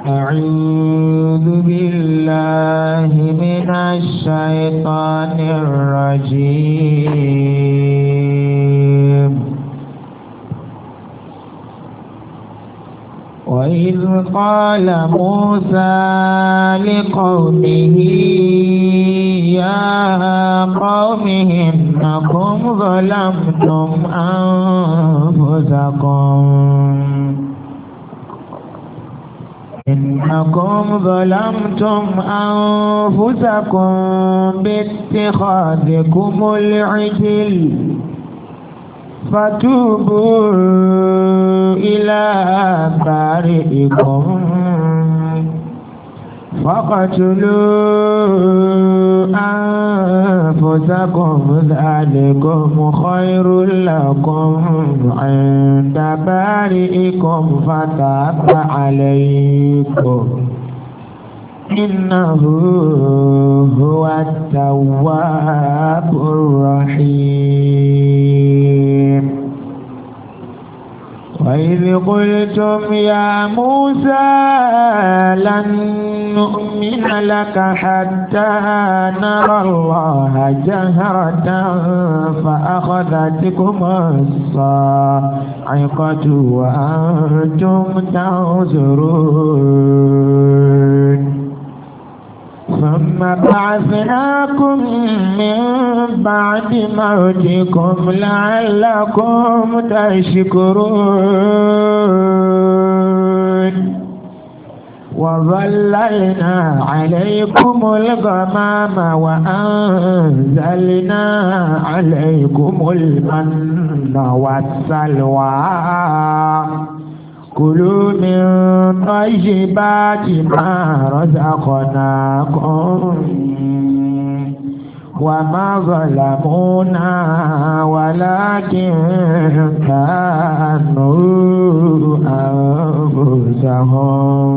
أعوذ بالله من الشيطان الرجيم. وإذ قال موسى لقومه يا قوم إنكم ظلمتم أنفسكم باتخاذكم العجل فتوبوا إلى بارئكم فاقتلوا أنفسكم ذلكم خير لكم عند بارئكم فتاب عليكم إنه هو التواب الرحيم. وإذ قلتم يا موسى لن نؤمن لك حتى نرى الله جهرة فأخذتكم الصاعقة وأنتم تنظرون ثم بعثناكم من بعد موتكم لعلكم تشكرون وظللنا عليكم الغمام وأنزلنا عليكم المن والسلوى كلوا من طيبات ما رزقناكم وما ظلمونا ولكن كانوا أنفسهم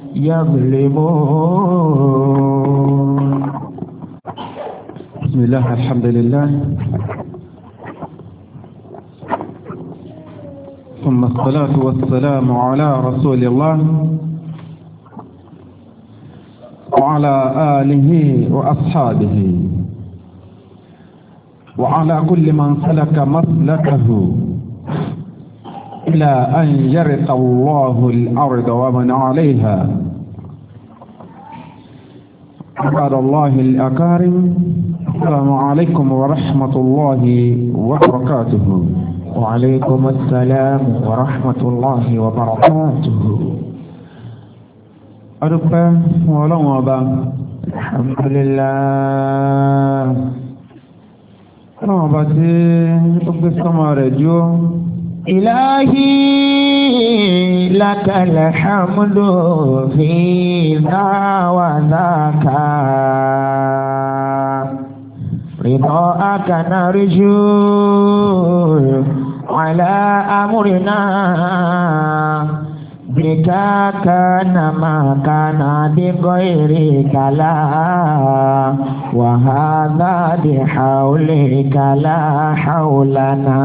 يظلمون. بسم الله الحمد لله ثم الصلاة والسلام على رسول الله وعلى آله وأصحابه وعلى كل من سلك مسلكه إلى أن يرث الله الأرض ومن عليها. عباد الله الأكارم، السلام عليكم ورحمة الله وبركاته. وعليكم السلام ورحمة الله وبركاته. أدوكا ولا وبا الحمد لله. أنا باتي أقسم رجو إلهي لك الحمد في ذا وذاك رضاك نرجو على أمرنا بك كان ما كان بغيرك لا وهذا بحولك لا حولنا.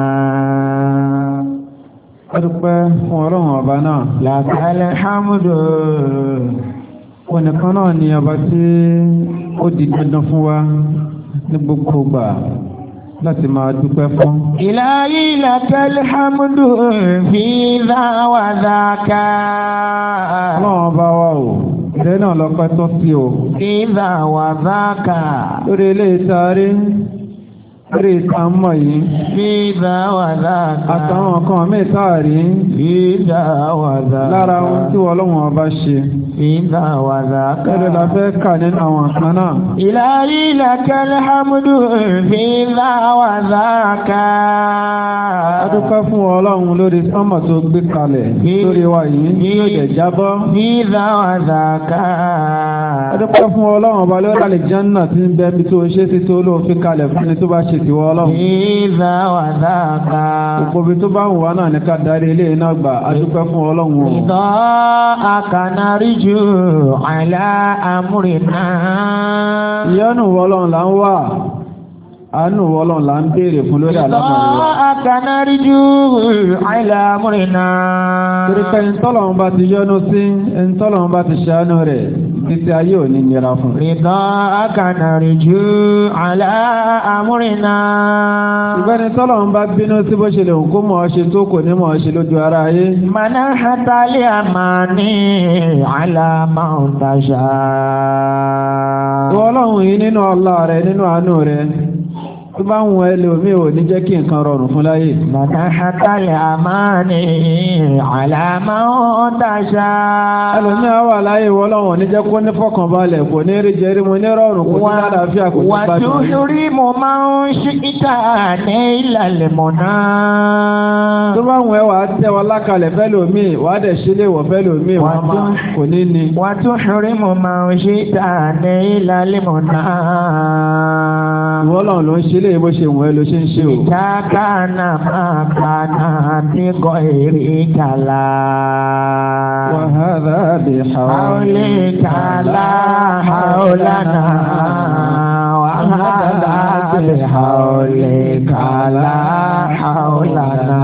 أدوكا ولا وبا لك الحمد. ونكون ní ọba tí ó di dandan fún wa ní gbogbo ìgbà láti máa dúpẹ́ fún. Ilahi lakal hamdu fi dha wa dhaka. Ọlọ́run bá wà o, ìrẹ́ náà lọ́pẹ́ tó sí o. Fi dha wa dhaka. Lórí ilé ìtaari, lórí ìtàmọ̀ yìí. Fi dha wa dhaka. Àtàwọn kan mẹ́tàrí. Fi dha wa dhaka. Lára ohun tí Ọlọ́run ọba ṣe. Fi dha wa dhaka. Ẹ̀rọ la fẹ́ kà nínú àwọn kan náà. Ilahi lakal hamdu fi dha wa dhaka. A dúpẹ́ fún Ọlọ́run lórí sánmọ̀ tó gbé kalẹ̀ lórí wa yìí yóò jẹ̀ jábọ́. Fi dha wa dhaka. A dúpẹ́ fún Ọlọ́run ọba lórí àlìjánnà tí ń bẹ bí tó ṣe ti tó ló fi kalẹ̀ fún ni tó bá ṣe tiwọ́ Ọlọ́run. Fi dha wa dhaka. Gbogbo bí tó bá wù wá náà ní ká darí ilé iná gbà. A dúpẹ́ fún Ọlọ́run o. Ridaka narju ala amrina. Ìyọ́nú Ọlọ́run là ń wà àánú Ọlọ́run là ń béèrè fún lórí àlámọ̀rí wa. Ìtọ́ akanáríjú àìlàmúrìnà. Torí pé ẹ̀ńtọ́lọ́run bá ti yọ́nú sí, ẹ̀ńtọ́lọ́run bá ti ṣàánú rẹ̀, títí ayé ò ní nira fún. Ìtọ́ akanáríjú àìlàmúrìnà. Ìgbẹ́ni tọ́lọ́run bá bínú sí bó ṣe lè kó mọ̀ ọ́ ṣe tó kò ní mọ̀ ọ́ ṣe lójú ara ayé. Màná hátálí àmàní àìlàmà òǹtàṣà. Ọlọ́run yìí nínú ọlá rẹ̀ nínú àánú rẹ̀. Tó bá ń wọ ẹlòmí ò ní jẹ́ kí nǹkan rọrùn fún láyé. Màná hátálí àmàní àìlàmà òǹtàṣà. Ẹlòmí á wà láyé wọ́lọ́run ní jẹ́ kó ní fọkànbalẹ̀ kò ní rí jẹ́rí mo ní rọrùn kò ní lálàáfíà kò ní bá jù. Wà tó rí mo máa ń ṣí ìta ní ìlàlẹ̀ mọ̀nà. Tó bá ń wọ ẹwà tẹ́ wọn lákalẹ̀ fẹ́lòmí wà á dẹ̀ sílé wọ̀ fẹ́lòmí wọn máa kò ní ní. Wà tó rí mo máa ń ṣí ìta ní ìlàlẹ̀ mọ̀nà. Wọ́lọ́run ló ń ṣe lé bó ṣe wọ́n ló ṣe ń ṣe o. Ìtàkànà máa kànà tí kò èrè kàlà. Wàhálà bí Haulé kàlà haulana. Wàhálà bí haulé kàlà haulana.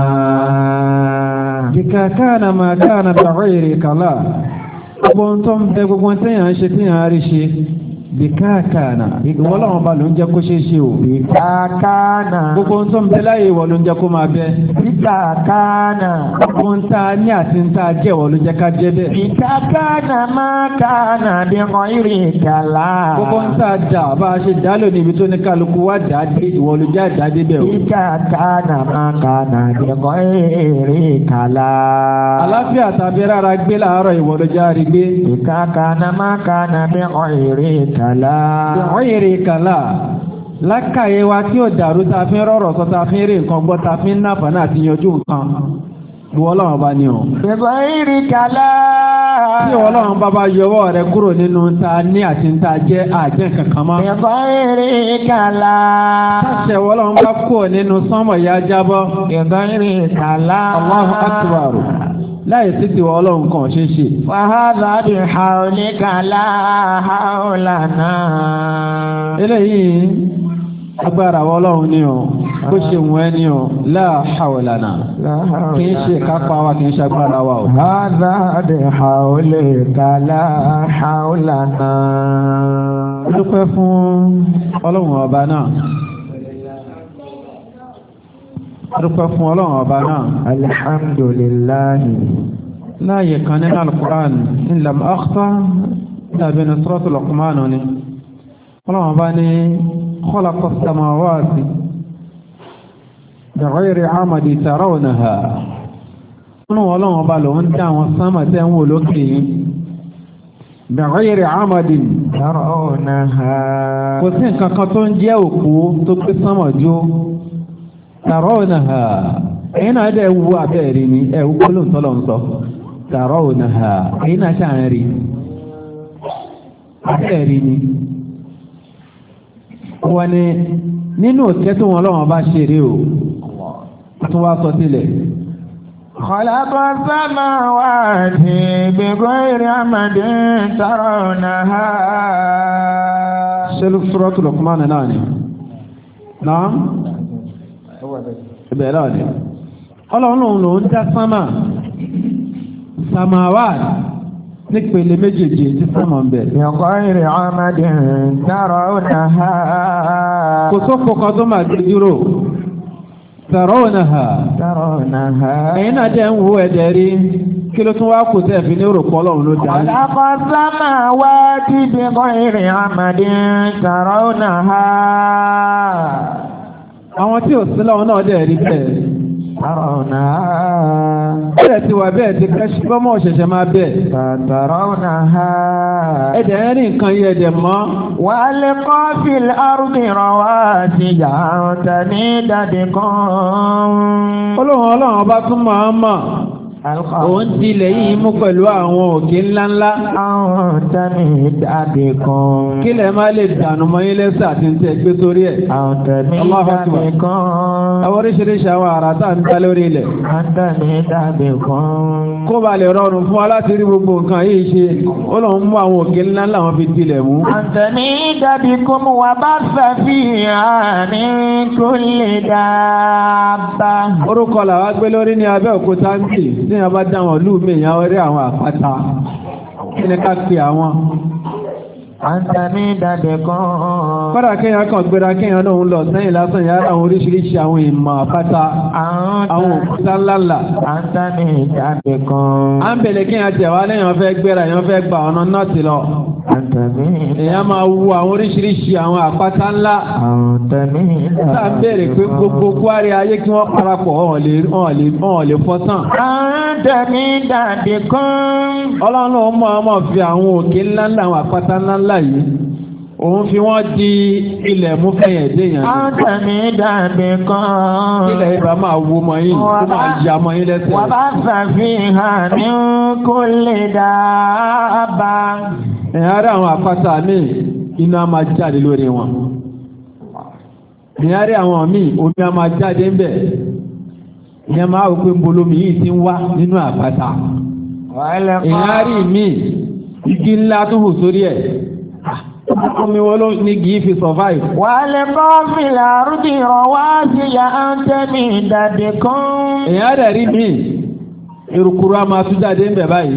Ìkàkànà máa kànà bí èrè kàlà. Gbogbo tó ń bẹ gbogbo tẹ́yàn ṣe tí yàn á rí ṣe. Bìkáàkànà ìwọ lọ́wọ́n bá ló ń jẹ́ kó ṣe é ṣe o. Bìkáàkànà. Gbogbo ń tó ń bẹ láyé ìwọ ló ń jẹ́ kó máa bẹ. Bìkáàkànà. Gbogbo ń ta ní àti ń ta jẹ́ ìwọ ló jẹ́ ká jẹ́ bẹ́ẹ̀. Bìkáàkànà máa kànà bí kan ìrì kàlà. Gbogbo ń ta dà bá a ṣe dá lónìí ibi tó ní kálukú wá dà dé ìwọ ló jẹ́ àdá dé bẹ́ẹ̀ o. Bìkáàkànà máa kànà bí kan ìrì kàlà. Àláfíà tàbí rárá gbé láàárọ̀ ìwọ ló jẹ́ àrí gbé. Bìkáàkànà máa kànà bí kan ìrì kàlà. Ìrì kàlà lákàyè wa tí ó dàrú ta fi ń rọ̀rọ̀ sọ ta fi ń rí nǹkan gbọ́ ta fi ń náfà náà ti yanjú nǹkan ìwọ Ọlọ́run bá ní o. Bẹ̀bọ̀ ìrì kàlà. Tí Ọlọ́run bá bá yọwọ́ rẹ kúrò nínú ta ní àti ta jẹ́ àjẹ́ kankan mọ́. Bẹ̀bọ̀ ìrì kàlà. Ṣé Ọlọ́run bá kúrò nínú sánmọ̀ ya jábọ́. Bẹ̀bọ̀ ìrì kàlà. Allahu akbar. Láyé títí wọ Ọlọ́run kan ṣe ṣe. Wàhálà bí haulé kàlà haulana. Eléyìí agbára wọ Ọlọ́run ní o, bó ṣe wọ́n ní o, la haulana. Kì í ṣe kápá wa kì í ṣe agbára wa o. Wàhálà bí haulé kàlà haulana. Dúpẹ́ fún Ọlọ́run ọba náà. Dúpẹ́ fún Ọlọ́run ọba náà. Alhamdulillahi. Láyé kan nínú Al-Qur'an, in lam akhta, tàbí ní Suratul Luqman ni. Ọlọ́run ọba ní khalaqa as-samawati bighayri 'amadin tarawnaha. Ọlọ́run ọba ló ń dá àwọn sánmà tẹ́ ń wò lókè yìí. Bighayri 'amadin tarawnaha. Kò sí nǹkan kan tó ń jẹ́ òkú tó gbé sánmà jó. Tarawnaha. Ẹ̀yin náà dẹ̀ wú abẹ́rẹ́ ni ẹ̀wú kóló tọ́lọ̀ ń sọ. Tarawnaha. Ẹ̀yin náà ṣáà ń rí. Abẹ́rẹ́ ni. Wọ́n ní nínú òkè tó wọn lọ́wọ́ bá ṣeré o. Tó wá sọ sílẹ̀. Khalaqa samawati bighayri amadin tarawnaha. Ṣé Suratul Luqman náà ni? Naam. Ibẹ̀ náà ni. Ọlọ́run ló ń dá sánmà. Sàmáwá nípele méjèèjì tí sánmà ń bẹ̀. Bighayri amadin tarawnaha. Kò sófò kan tó máa gbé dúró. Tarawnaha. Tarawnaha. Ẹ̀yin náà jẹ́ ń wo ẹ̀dẹ̀ rí. Kí ló tún wá kò tẹ́ fi ní òrùkọ́ Ọlọ́run ló dá. Khalaqa samawati bighayri amadin tarawnaha. Àwọn tí ò sí lọ́wọ́ náà dẹ̀ rí bẹ́ẹ̀. Tarawnaha. Bẹ́ẹ̀ ti wà bẹ́ẹ̀ ti kẹ́sí bọ́mọ̀ ṣẹ̀ṣẹ̀ máa bẹ́ẹ̀. Tarawnaha. Ẹ̀dẹ̀ ń rí nǹkan yẹ ẹ̀dẹ̀ mọ́. Wa alqa fil ardi rawasiya an tamida bikum. Ọlọ́run ọba tún máa ń mọ̀. òun tilẹ̀ yìí mú pẹ̀lú àwọn òkè ńláńlá. àwọn tẹ̀mí dàbí kan. kílẹ̀ má lè dànù mọ́ yín lẹ́sẹ̀ àti ní tẹ̀ gbé sórí ẹ̀. àwọn tẹ̀mí dàbí kan. àwọn oríṣiríṣi àwọn àrà tá à ń dá lórí ilẹ̀. àwọn tẹ̀mí dàbí kan. kó ba lè rọrùn fún wa láti rí gbogbo nǹkan yìí ṣe ó lọ mú àwọn òkè ńláńlá wọn fi tilẹ̀ mú. àwọn tẹ̀mí dàbí kan wà bá fàfihàn ní kulli dabba. orúkọ làwa gbé lórí ní Abẹ́òkúta ń tì ní abá dáwọn ìlú mi ìyàwó rí àwọn àpáta kí ni ká pe àwọn. àǹtàmí dàdé kan. kọ́dà kéèyàn kan gbéra kéèyàn náà ń lọ sẹ́yìn lásán yàrá àwọn oríṣiríṣi àwọn ìmọ̀ àpáta àwọn òkúta ńláńlá. àǹtàmí dàdé kan. à ń bèlè kéèyàn tẹ̀ wá lẹ́yìn fẹ́ gbéra èèyàn fẹ́ gba ọ̀nà náà ti lọ. àǹtàmí. èèyàn máa wo àwọn oríṣiríṣi àwọn àpáta ńlá. àǹtàmí dàdé. tá à ń bèèrè pé gbogbo kwari ayé kí wọ́n parapọ̀ ọ̀hún lè fọ́ tán. àǹtàmí dàdé kan. ọlọ́run ló mọ̀ ọmọ fi àwọn òkè ńláńlá àwọn àpáta ńláńlá yìí òun fi wọ́n di ilẹ̀ mú fẹ̀yẹ̀ déyàn. àǹtàmí dàdé kan. ilẹ̀ ibà máa wo mọ́ yín kó máa ya mọ́ yín lẹ́sẹ̀. wà bá fàfihàn ní kulli dabba. ẹ̀yà rí àwọn àpáta míì iná máa jáde lórí wọn. ẹ̀yà rí àwọn míì omi máa jáde ń bẹ̀. ìyẹn máa wò pé mbolomi yìí ti ń wá nínú àpáta. ẹ̀yà rí míì igi ńlá tó hù sórí ẹ̀. omi wo ló ní kì í fi survive. wàlẹ̀ kọ́ fìlà rúdì rọ̀ wá sí ya àǹtẹ̀mí dàdé kan. ẹ̀yà rẹ̀ rí míì erukuru a máa tún jáde ń bẹ̀ báyìí.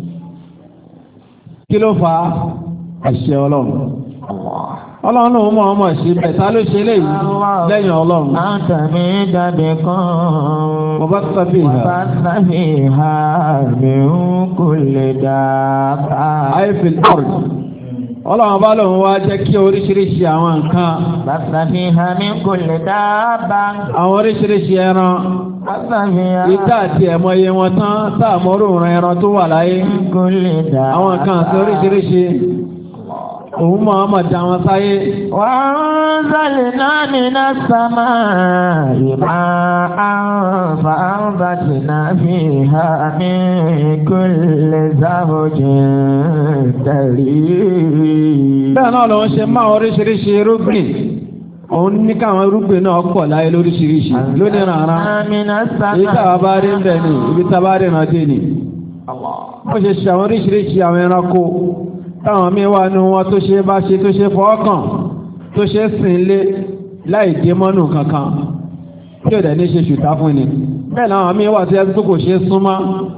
kí ló fà á? àṣẹ ọlọ́run. ọlọ́run ló mọ̀ ọmọ ṣe bẹ̀ta ló ṣe léyìí lẹ́yìn ọlọ́run. àǹtẹ̀mí dàdé kan. mo bá sábì hà. mo bá sábì hà mi ń kulli dabba. ayé fi ọ̀rọ̀. ọlọ́run bá lòun wá jẹ́ kí oríṣiríṣi àwọn nǹkan. bàtà fi hàn mí kulli dabba. àwọn oríṣiríṣi ẹran. bàtà fi hàn. ìta àti ẹ̀mọye wọn tán tá àmọ́rò ìran ẹran tó wà láyé. kulli dabba. àwọn nǹkan àti oríṣiríṣi. òun máa ma dá wọn sáyé. wa anzalna minas samaa'i ma'an fa anbatna fiha min kulli zawjin karim. bẹ́ẹ̀ náà ló ń ṣe máa oríṣiríṣi irúgbìn. òun ní káwọn irúgbìn náà pọ̀ láyé lóríṣiríṣi lónìí ràrá. èyí táwa bá rí ń bẹ̀ ni ibi táwa bá rí náà dé ni. ó ṣe ṣe àwọn oríṣiríṣi àwọn ẹranko. táwọn míì wà ní wọn tó ṣe bá ṣe tó ṣe fọ́ọ̀kàn tó ṣe sìn lé láì dé mọ́nù kankan tí ò dẹ̀ ní ṣe ṣùtá fún ni. bẹ́ẹ̀ láwọn míì wà tí ẹ tó kò ṣe súnmọ́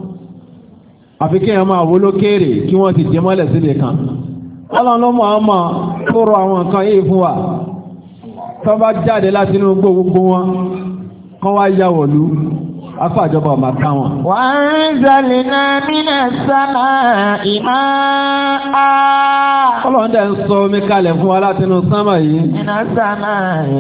àfi kí èèyàn máa wó lókèrè kí wọ́n ti dé mọ́lẹ̀ sílẹ̀ kan. ọlọ́run ló mọ̀ ọmọ tó rọ àwọn nǹkan yìí fún wa tó bá jáde láti inú gbogbo wọn kán wá yà wọ̀lú afáàjọba ọmọ ká wọn. wa anzalna minas samaa'i ma'an. ọlọ́run dẹ̀ ń sọ omi kalẹ̀ fún wa láti inú sánmà yìí. minas samaa'i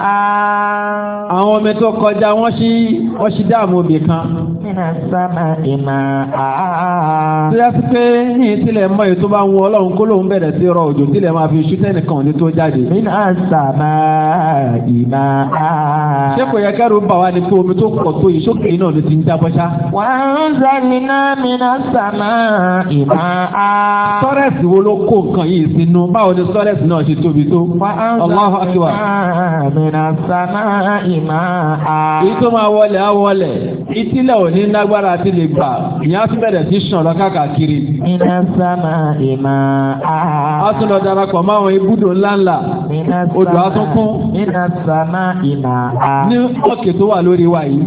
ma'an. àwọn omi tó kọjá wọ́n ṣí dáàmú ibì kan. minas samaa'i ma'an. tó yẹ sí pé ní ìtìlẹ̀ mọ́ èyí tó bá ń wọ ọlọ́run kó lóun bẹ̀rẹ̀ sí rọ òjò tílẹ̀ máa fi ṣú tẹ́nìkan ní tó jáde. minas samaa'i ma'an. ṣé kò yẹ kẹ́rù bà wá ní pé omi tó pọ̀ tó yìí sókè náà ló ti ń jábọ́ ṣá. wa anzalna minas samaa'i ma'an. sọ́rẹ́sì wo ló kó nǹkan yìí sínú báwo ni sọ́rẹ́sì náà ṣe tóbi tó. Allahu akbar. minas samaa'i ma'an. èyí tó máa wọlé á wọlé ìtìlẹ̀ ò ní lágbára àti lè gbà ìyá tún bẹ̀rẹ̀ sí ṣàn lọ káàkiri. minas samaa'i ma'an. a tún lọ darapọ̀ mọ́ àwọn ibùdó ńláńlá odò á tún kún. minas samaa'i ma'an. ní òkè tó wà lórí wa yìí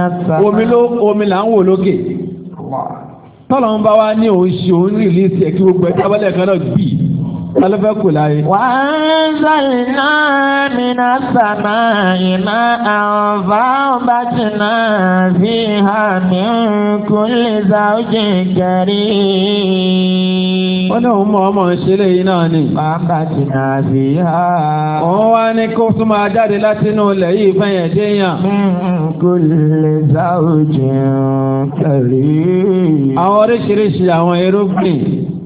omi là ń wò lókè. tọ́lọ̀ ń bá wá ní òun ṣe òun rìlíìsì ẹ̀ kí gbogbo ẹ̀ tábọ́lẹ̀ kan náà gbì alẹ́fẹ́ kò láyé. wa anzalna minas samaa'i ma'an fa anbatna fiha min kulli zawjin karim. wọ́n ní òun mọ̀ ọmọ ìṣẹ̀lẹ̀ yìí náà ni. fa anbatna fiha. òun wá ní kó tún máa jáde láti inú ilẹ̀ yìí fẹ́yẹ̀ déyàn. min kulli zawjin karim. àwọn oríṣiríṣi àwọn irúgbìn.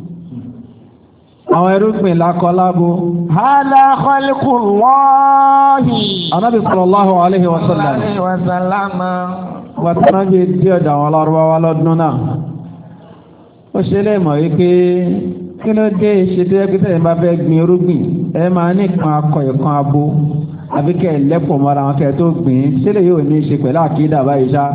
àwọn irúgbìn lákọlábo. hādhā khalqullāhi. Ànábì sallallahu alayhi wa sallam. wọ́n tí wọ́n gbé dí ọ̀dọ̀ àwọn Lárúbáwá lọ́dún náà ó ṣe lè mọ̀ wípé kí ló dé ṣe tó yẹ kí tẹ̀yìn bá fẹ́ gbin irúgbìn ẹ máa ní kan akọ ìkan abo àbí kẹ́ ẹ̀ lẹ́pọ̀ mọ́ra wọn kẹ́ ẹ̀ tó gbìn ṣé lè yóò ní í ṣe pẹ̀lú àkídà báyìí ṣá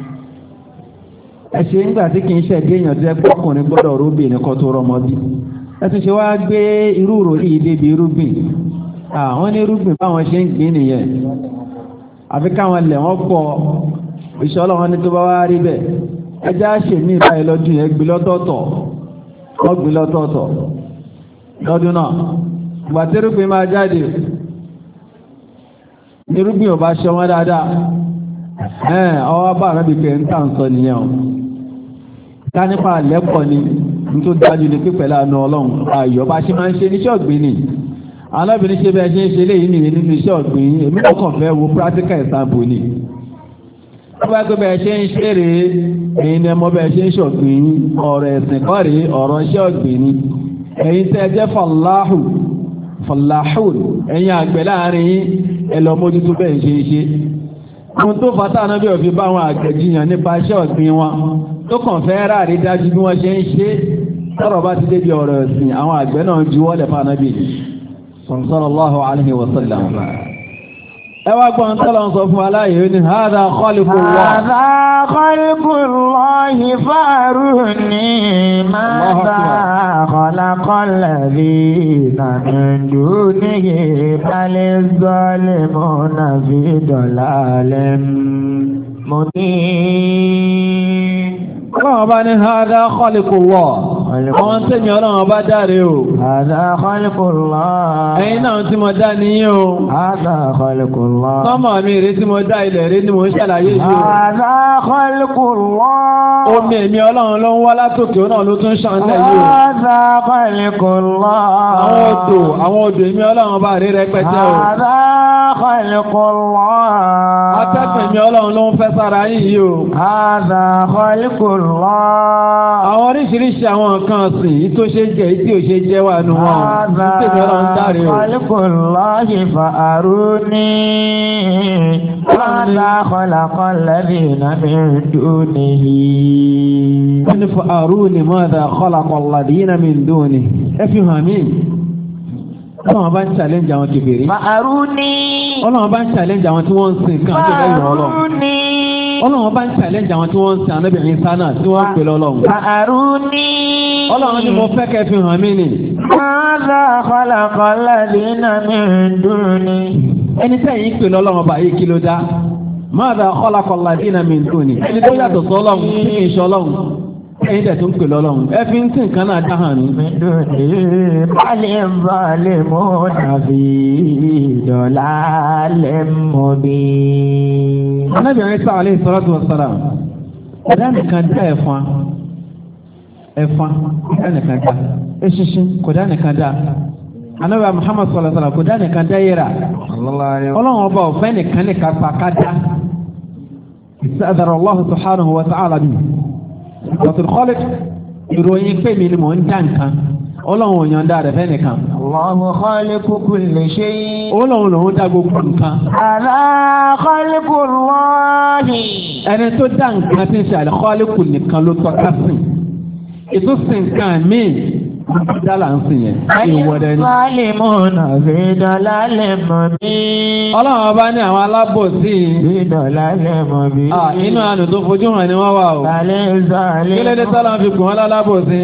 ẹ ṣe ń gbà tí kì í ṣe déèyàn tó yẹ pé ọkùnrin gbọ́dọ̀ rúbì nìkan tó rọmọ bí ẹ tún ṣe wá gbé irú ìròrí yìí débi irúgbìn àwọn ní irúgbìn báwọn ṣe ń gbìn nìyẹn àfi káwọn lẹ̀ wọ́n pọ̀ ìṣọ́ ọlọ́run ní tó bá wá rí bẹ́ẹ̀ ẹjá ṣe ní ìbáyìí lọ́dún yẹn gbin lọ́tọ̀ọ̀tọ̀ wọ́n gbin lọ́tọ̀ọ̀tọ̀ lọ́dún náà gbàtẹ́rùgbìn máa jáde nírúgbìn ò bá ṣe wọ́n dáadáa ọwọ́ bá rẹ̀ bí pé ń tà ń sọ nìyẹn o ká nípa lẹ́pọ̀ ni ní tó dájú ní pípẹ́ láàánú ọlọ́run ayọ̀ bá ṣe máa ń ṣe níṣẹ́ ọ̀gbìn ni alábìnrin ṣe bẹ́ẹ̀ ṣe ń ṣe léyìí nìyẹn nínú iṣẹ́ ọ̀gbìn èmi kọ̀ọ̀kan fẹ́ wo practical example ni wọ́n bá gbé bẹ́ẹ̀ ṣe ń ṣe rèé èyí ni ẹmọ bẹ́ẹ̀ ṣe ń ṣọ̀gbìn ọ̀rọ̀ ẹ̀sìn kọ́ rèé ọ̀rọ̀ iṣẹ́ ọ̀gbìn ni ẹ̀yin tẹ́ jẹ́ fàláhùn ẹ̀yin àgbẹ̀ láàrin ẹlọ mójútó bẹ́ẹ̀ ṣe ṣe ohun tó fata náà bí òfin bá wọn àgbẹ̀ jiyàn nípa iṣẹ́ ọ̀gbìn wọn tó kàn fẹ́ ráàrí dájú bí wọ́n ṣe ń ṣe tọ́rọ̀ bá ti débi ọ̀rọ̀ ẹ̀sìn àwọn àgbẹ̀ náà juwọ́lẹ̀ fanabi sallallahu alaihi wa sallam ẹwà gbọ́n tọ́lọ ń sọ fún aláyé ní hádá khalqullah. Hádá khalqullahi faruni mādhā khalaqal ladhīna min dūnihi balidh-dhālimūna fī ḍalālin mubīn. Ọlọ́run bá ní hádá khalqullah. Àwọn tẹ́mi ọlọ́run bá dáre o. Hādá khalqullah. Ẹ̀yin náà tí mo dá ní yín o. Hādá khalqullah. Sọ́mọ̀ mi rí tí mo dá ilẹ̀ rí ni mo ń ṣàlàyé yìí o. Hādá khalqullah. Omi èmi ọlọ́run ló ń wá látòkè náà ló tún ṣàǹtẹ̀ yìí o. Hādá khalqullah. Àwọn odò èmi ọlọ́run bá rí rẹpẹtẹ o. Hādá khalqullah. Atẹ́kùn èmi ọlọ́run ló ń fẹ́ sára yìí o. Hādá khalqullah. Àwọn oríṣiríṣi àwọn nǹkan ọ̀sìn tó ṣe jẹ́ tí ò ṣe jẹ́ wà nù wọn. Nítorí ọlọ́run dáre o. Khalqullahi fa'aruni. Hādhā khalaqal ladhīna min dūnihi. Wọ́n ní fa'aruni mādhā khalaqal ladhīna min dūnihi. Ẹ fi hàn mí. Ọlọ́run bá ń challenge àwọn kèfèrí. Fa'aruni. Ọlọ́run bá ń challenge àwọn tí wọ́n ń sìn kan tó lẹ́yìn ọlọ́run. Fa'aruni. Ọlọ́run bá ń challenge àwọn tí wọ́n ń sin anábìrin sánà tí wọ́n ń pè lọ́lọ́run. Fa'aruni. Ọlọ́run ni mo fẹ́ kẹ́ fi hàn mí ni. Hādhā khalaqal ladhīna min dūnihi. Ẹni tẹ́yìn pè lọ́lọ́run ọba yìí kí ló dá? Mādhā khalaqal ladhīna min dūnihi. Ẹni tó yàtọ̀ sọ́lọ́run tí kì í ṣọlọ́run. Ẹyin dẹ̀ tó ń pè lọ́lọ́run. Ẹ fi ń tí nǹkan náà dá hàn ní. Min dūnihi balidh-dhālimūna fī ḍalālin mubīn. Anábìrin Sá alayhi salatu wa salam. Ẹ̀dá nìkan dá ẹ̀fọn ẹ̀dá nìkan dá eṣinṣin kò dá nìkan dá Ànábì Muhammad sallallahu alaihi wasallam kò dá nìkan dá yẹra Ọlọ́run ọba ọ̀fẹ́ nìkan pa ká dá ìsàdàrà Allah subhanahu wa ta'ala bí ìgbàtún kọ́lẹ̀ ìròyìn pé mi ni mò ń dá nǹkan Ọlọ́run òyìn dá rẹ̀ fẹ́ nìkan Allahu khaliqu kulli shay. Ọlọ́run lòun dá gbogbo nǹkan. Ala khalqullahi. Ẹni tó dá nǹkan tí ń ṣe al-khaliqu nìkan ló tọ́ka sí. Ètò sì nǹkan míì dálà ń sìn yẹn. Ìwọ̀dẹ ni. Zalimuna fi dalalin mubin. Ọlọ́run ọba ní àwọn alábòsí. Fi dalalin mubin. Inú àánú tó fojú hàn ni wọ́n wà o. Kí ló dé tọ́lá fi kùn wọ́n lálábòsí?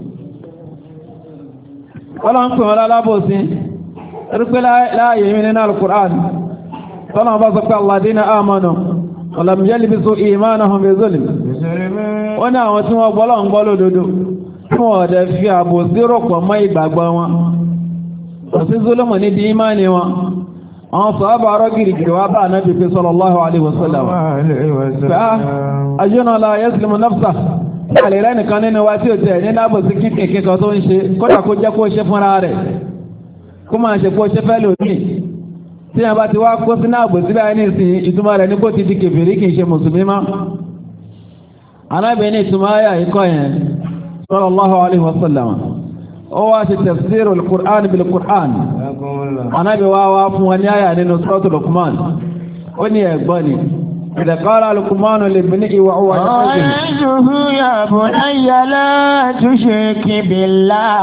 Ọlọ́run pè wọ́n lálábòsí. Rípé láàyè mi nínú al-Qur'an. Ọlọ́run bá sọ pé alladhina amanu wa lam yalbisu imanahum bi zulm. Ó ní àwọn tí wọ́n gbọ́ Ọlọ́run gbọ́ lódodo. Fún ọ̀dẹ̀ fi àbò sí rọ̀pọ̀ mọ́ ìgbàgbọ́ wọn. Òsí Zulumu ní di ìmáni wọn. Àwọn sọ̀hábà arọ́ gìrìgìrì wá bá Ànábì pé sallallahu alaihi wasallam. Ayyuna la yaslimu nafsahu. Àlèrè nìkan nínú wa tí ó tẹ̀ ní lábò sí kíkèké kan tó ń ṣe, kódà kó jẹ́ kó ṣe fúnra rẹ̀. Kó máa ṣe kó ṣe fẹ́ lòdì. Tí a bá ti wá kó sí náà bò sí báyìí ní ìsìn ìtumọ̀ rẹ̀ ní kó ti di kèfèrí kì í ṣe mùsùlùmí mọ́. Ànábì ní ìtumọ̀ ayà ikọ̀ yẹn. Sallallahu alaihi wasallam. Ó wá ṣe tafsir al-Qur'an bil-Qur'an. Ànábì wá fún wọn ní àyà nínú Suratul Luqman. Ó ní ẹ̀gbọ́n ni. إذا قال لقمان لابنه وهو يعظه يا بني لا تشرك بالله.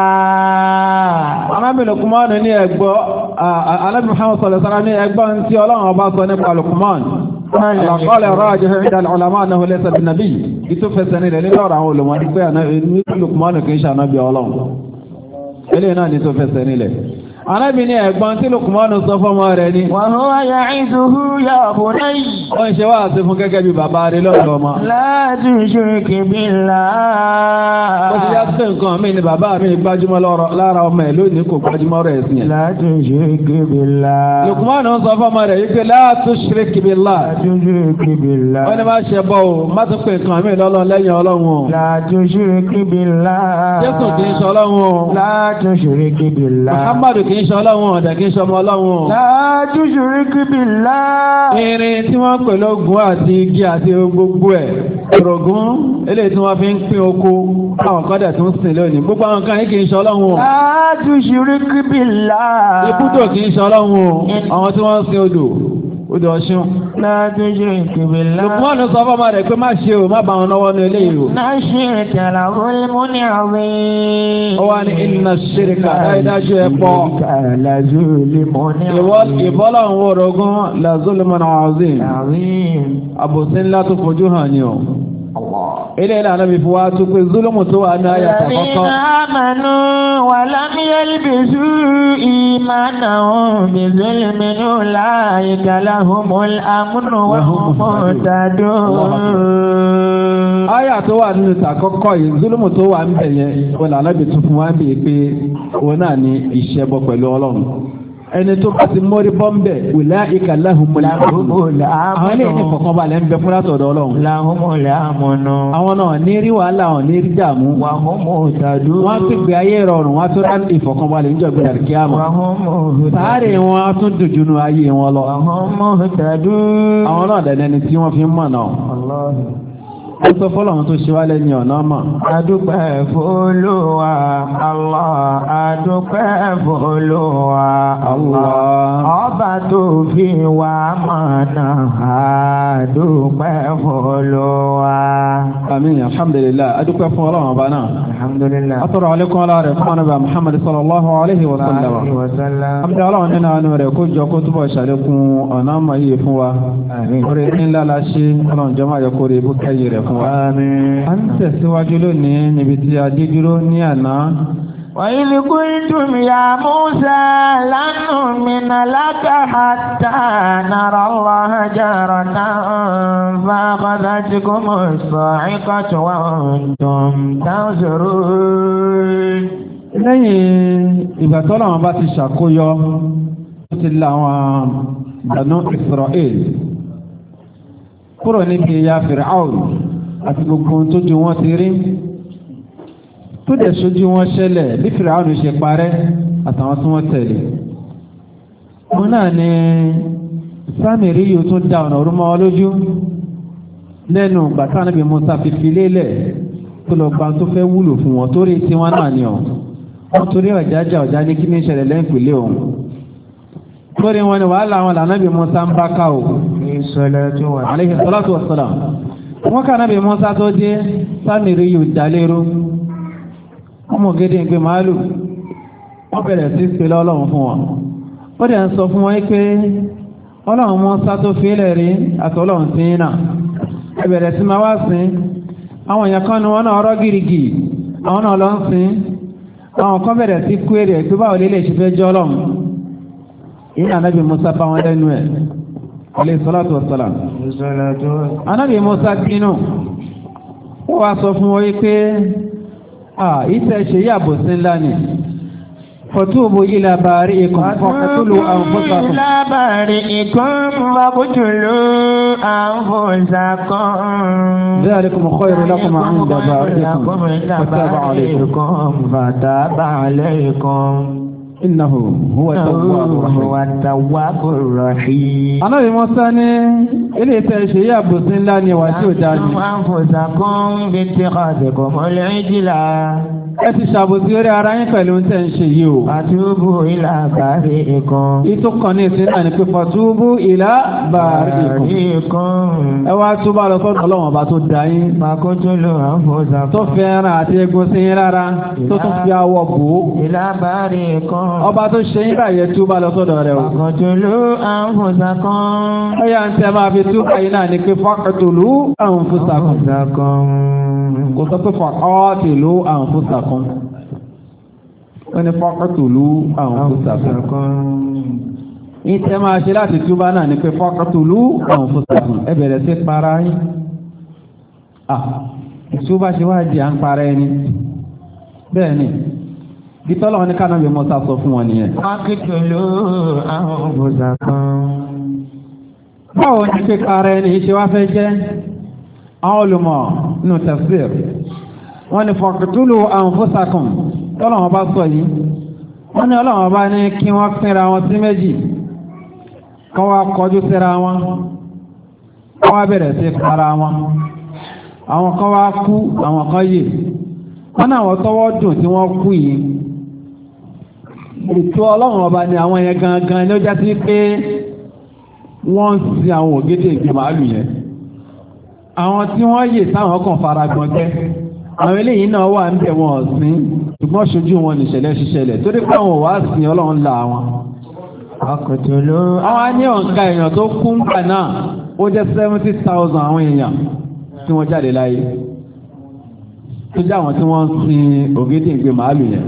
Ànábì Luqman ní ẹgbọ́, Ànábì Muhammad sallallahu alaihi wasallam ní ẹgbọ́n tí Ọlọ́run ọba sọ nípa Luqman. قال الراجح عند العلماء أنه ليس بالنبي. ìtúfẹsẹ̀ nílẹ̀ nínú ọ̀rọ̀ àwọn olùmọ̀ nígbẹ́ Luqman kì í ṣe ànábì Ọlọ́run. Eléyìí náà ní tó fẹsẹ̀ nílẹ̀. Ànábì ní ẹ̀gbọ́n tí Luqman sọ fọ́mọ rẹ̀ ni. Wa huwa ya'izuhu ya bunayya. Ó ń ṣe wá àti fún gẹ́gẹ́ bí bàbá rẹ̀ lọ́dọ̀ ọmọ. La tushrik billah. Ó ti yá sí nǹkan mi ni bàbá mi gbájúmọ́ lára ọmọ ẹ̀ lónìí kò gbájúmọ́ rẹ̀ sí. La tushrik billah. Luqman sọ fọ́mọ rẹ̀ yìí pé la tushrik billah. La tushrik billah. Wọ́n ní má ṣe bọ́ o, má tún pè nǹkan mi lọ́lọ́ lẹ́yìn Ọlọ́run o. La tushrik billah. Jésù kì í ṣe Ọlọ́run o. La tushrik billah. Muhammadu kì í ṣe Ọlọ́run ọ̀dẹ̀ kì í ṣe ọmọ Ọlọ́run. La tushrik billah. Irin tí wọ́n pè lógun àti igi àti gbogbo ẹ̀. Ìrògùn eléyìí tí wọ́n fi ń pín oko. Àwọn kan dẹ̀ tún sìn lónìí. Gbogbo àwọn kan yìí kì í ṣe Ọlọ́run o. La tushrik billah. Ibùdó kì í ṣe Ọlọ́run o. Àwọn tí wọ́n ń sin odò Ọ̀ṣun. La tushrik billah. Luqman sọ fọ́mọ rẹ̀ pé má ṣe o, má bá wọn lọ́wọ́ ní eléyìí o. Nashirka lahul azim. Ó wá ní inna shirka dájú ẹ pọ̀. Ìbọ́lọ́run wo rogún la zulmun azim. Àbòsí ńlá tó fojú hàn ni o. Ilé ìlànà bí fún wa tó pé zulumu tó wà ní ayàtọ̀ kọ́kọ́. Amanu wa lam yalbisu imanahum bi zulmin ulaika lahumul amnu wa hum muhtadun. Ayà tó wà nínú ìtàkọ́kọ́ yìí, zulumu tó wà ń bẹ̀yẹ, wọn lànà bí tún fún wa ń bèè pé òun náà ní ìṣẹ́bọ pẹ̀lú Ọlọ́run. Ẹni tó bá ti mórí bọ́m̀bẹ̀ ulaika lahumul amnu. Àwọn ilé ní fọkànbalẹ̀ ń bẹ fún látọ̀dọ̀ Ọlọ́run. Lahumul amnu. Àwọn náà ní rí wàhálà wọn ní rí dààmú. Wa hum muhtadun. Wọ́n ti gbé ayé rọrùn, wọ́n tún rán ìfọkànbalẹ̀ níjọ́ gbé dàrí kíámà. Wa hum muhtadun. Sáré wọn á tún dùn jùnú ayé wọn lọ. Wa hum muhtadun. Àwọn náà dẹ̀dẹ̀ tí wọ́n fi ń mọ̀ náà. Ó sọ fọ́lọ́run tó ṣe wálẹ̀ ní ọ̀nà mọ̀. Adúpẹ́ f'Olúwa Allah, adúpẹ́ f'Olúwa Allah. Ọba tó fi wá mọ̀nà, adúpẹ́ f'Olúwa. Àmín, alhamdulillah, adúpẹ́ fún Ọlọ́run ọba náà. Alhamdulillah. Atọ́rọ̀ alékún ọlá rẹ̀ fún ọ̀nàbà Muhammad sallallahu alaihi wa sallam. Abdul Ọlọ́run nínú àánú rẹ̀ kó jọ kó túbọ̀ ṣàlékún ọ̀nà mọ̀ yìí fún wa. Orí ńlá la ṣe, Ọlọ́run jọ máa yẹ kó rí ibú kẹ́yì rẹ̀. Àmín. A ń tẹ̀síwájú lónìí níbi tí a dé dúró ní àná. Wa idh qultum ya Musa lan nu'mina laka hatta nara Allaha jahratan fa'akhadhatkumu as-sa'iqatu wa antum tanzurun. Lẹ́yìn ìgbà tí Ọlọ́run bá ti ṣàkóyọ, ó ti la àwọn Banu Israel kúrò níbi ìyà Fir'aun àti gbogbo tó ju wọn ti rí tó dẹ̀ sójú wọn ṣẹlẹ̀ bí Fir'aun ṣe parẹ́ àtàwọn tí wọ́n tẹ̀lé. Wọn náà ní Sámírì yóò tún da ọ̀nà orúmọ́ lójú lẹ́nu gbàtà níbi Musa fífi lélẹ̀ tó lọ gba tó fẹ́ wúlò fún wọn torí tí wọ́n náà ní ọ̀. Wọ́n torí ọ̀já ní kí ní ìṣẹ̀lẹ̀ lẹ́yìn pẹ̀lẹ́ òun. Torí wọn ni wàhálà wọn lànà bí Musa ń bá ká o. Alayhi salatu wassalam. Wọ́n ká náà bí Musa tó dé Sámírì yóò dalérú. Wọ́n mọ̀ gédé pé màálù. Wọ́n bẹ̀rẹ̀ sí pé lọ́lọ́run fún wọn. Ó dẹ̀ ń sọ fún wọn pé Ọlọ́run Musa tó fílẹ̀ rí àtọ́lọ́run sí náà. Ẹ bẹ̀rẹ̀ sí máa wá sí. Àwọn èèyàn kan ni wọ́n náà rọ́ gírígì. Àwọn náà lọ ń sin. Àwọn kan bẹ̀rẹ̀ sí kú èrè pé báwo lè ṣe fẹ́ jẹ́ Ọlọ́run. Ìyá Ànábì Musa bá wọn lẹ́nu ẹ̀. Alayhi salatu wassalam. Ànábì Musa bínú. Ó wá sọ fún wọn pé ìtẹ̀ ṣe yàbò sí ńlá ni. Fatubu ila bari'ikum faqtulu anfusakum. Ila bari'ikum faqtulu anfusakum. Dhalikum khayrun lakum 'inda bari'ikum. Fataba 'alaykum. Fataba 'alaykum. innahu huwa at-tawwabur rahim. Ànábì Mùsá ní ilé ìtẹ́ ṣe yí àbòsí ńlá ni wà tí ó dá ní. anfusakum bi-ittikhadhikumul ijla. Ẹ ti ṣàbòsí orí ara yín pẹ̀lú ń tẹ́ ń ṣe yìí o. Fatubu ila bari'ikum. Ìtò kan ní ìsìn náà ni pé fatubu ila bari'ikum. Ẹ wá túbọ̀ lọ sọ́dọ̀ Ọlọ́run ọba tó dá yín. Faqtulu anfusakum. Tó fẹ́ràn àti egun sí yín rárá. Tó tún fi awọ bò ó. Ila bari'ikum. Ọba tó ṣe yín báyẹn túbọ̀ lọ sọ́dọ̀ rẹ̀ o. Faqtulu anfusakum. Ó yà ń tẹ́ máa fi túbọ̀ yìí náà ni pé faqtulu anfusakum. Kò sọ pé faqatilu anfusakum. Wọ́n ní faqtulu anfusakum. Ìtẹ́ máa ṣe láti túbá náà ní pé faqtulu anfusakum. Ẹ bẹ̀rẹ̀ sí para yín. Ìtúbá ṣe wá di à ń para ẹni. Bẹ́ẹ̀ ni, bí tọ́lọ́ ní kánà bí Mùsá sọ fún wọn nìyẹn. Faqtulu anfusakum. Báwo ni pé para ẹni ṣe wá fẹ́ jẹ́? Àwọn olùmọ̀ nínú tafsir wọ́n ní faqtulu anfusakum tọ́lọ̀wọ́n bá sọ yìí wọ́n ní Ọlọ́run bá ní kí wọ́n pínra wọn sí méjì kọ́ wá kọjú síra wọn kọ́ wá bẹ̀rẹ̀ sí para wọn àwọn kan wá kú àwọn kan yè wọ́n náà wọ́n tọ́wọ́ dùn tí wọ́n kú yìí ètò Ọlọ́run ọba ni àwọn yẹn gangan ní ó já sí pé wọ́n ń sin àwọn ògédè ìgbé màálù yẹn àwọn tí wọ́n yè táwọn kan fara gbọ́ngbẹ́ àwọn eléyìí náà wà ń bẹ̀ wọn ọ̀sìn ṣùgbọ́n ṣojú wọn nìṣẹ̀lẹ̀ ṣiṣẹlẹ̀ torí pé àwọn wá sí Ọlọ́run là wọn. Faqtulu. Àwọn á ní òǹkà èèyàn tó kú ń gbà náà ó jẹ́ 70,000 àwọn èèyàn tí wọ́n jáde láyé tó jẹ́ àwọn tí wọ́n ń sin ògédè ìgbé màálù yẹn.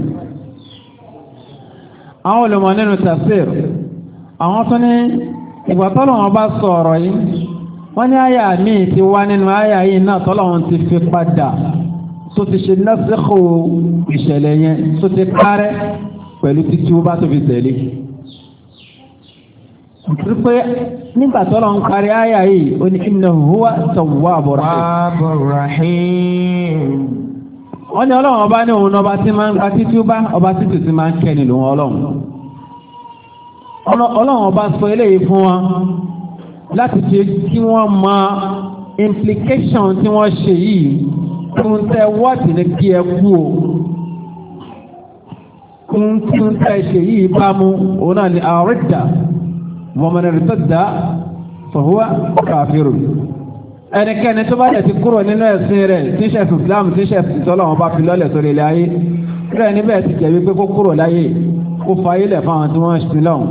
Àwọn olùmọ̀ nínú tafsir àwọn tó ní ìgbà tọ́lọ́run bá sọ ọ̀rọ̀ yìí wọ́n ní àyà míì ti wá nínú àyà yìí náà tọ́lọ́run ti fi padà tó ti ṣe lásìkò ìṣẹ̀lẹ̀ yẹn tó ti kárẹ́ pẹ̀lú títí ó bá tó fi tẹ̀lé. Pípé nígbà tọ́lọ́run kárí àyà yìí ó ní innahu huwa at-tawwabur rahim. Wọ́n ní Ọlọ́run ọba ní òun ọba tí máa ń gba títí ó bá ọba títí tí máa ń kẹ́ni lòun Ọlọ́run ọba sọ eléyìí fún wọn láti ṣe kí wọ́n mọ implication tí wọ́n ṣe yìí kún tẹ́ wọ́ọ̀tì ní kí ẹ kú o kún tẹ́ ṣe yìí bá mú òun náà ni àrídà wọ́n ridda fa huwa kafirun ẹnikẹ́ni tó bá jẹ́ ti kúrò nínú ẹ̀sìn rẹ̀ tíṣẹ̀ Islam tíṣẹ̀ ìtọ́lọ́wọ́n bá fi lọ́lẹ̀ sórí ilẹ̀ ayé rẹ̀ níbẹ̀ ti jẹ̀bi pé kó kúrò láyé kó fa ilẹ̀ fáwọn tí wọ́n ń sin lọ́hùn.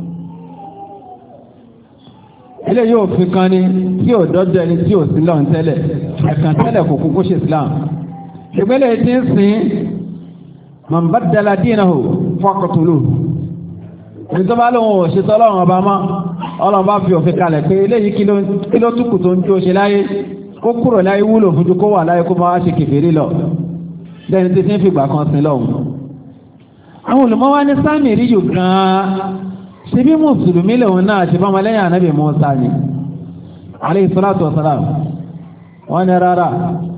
Ilé yóò fi kan ní tí ò dọ́jọ́ ẹni tí ò sí lọ́n tẹ́lẹ̀ ẹ̀kan tẹ́lẹ̀ kò kúkú ṣe Islam ìgbélé tí ń sin man baddala dinahu faqtuluhu ní tó bá lóun ò ṣe tọ́lọ́run ọba mọ́ Ọlọ́run bá fi òfin kalẹ̀ pé eléyìí kí ló túkù tó ń tó ṣe láyé kó kúrò láyé wúlò fún ju kó wà láyé kó máa ṣe kèfèrí lọ lẹ́ni tí ń fìgbà kan sin lọ́hùn. Àwọn olùmọ̀ wá ní sáàmì rí yù gan-an ṣe bí mùsùlùmí lòun náà ṣe bá ọmọlẹ́yìn ànábì Mùsá ni alayhi salatu wa salam wọ́n ní rárá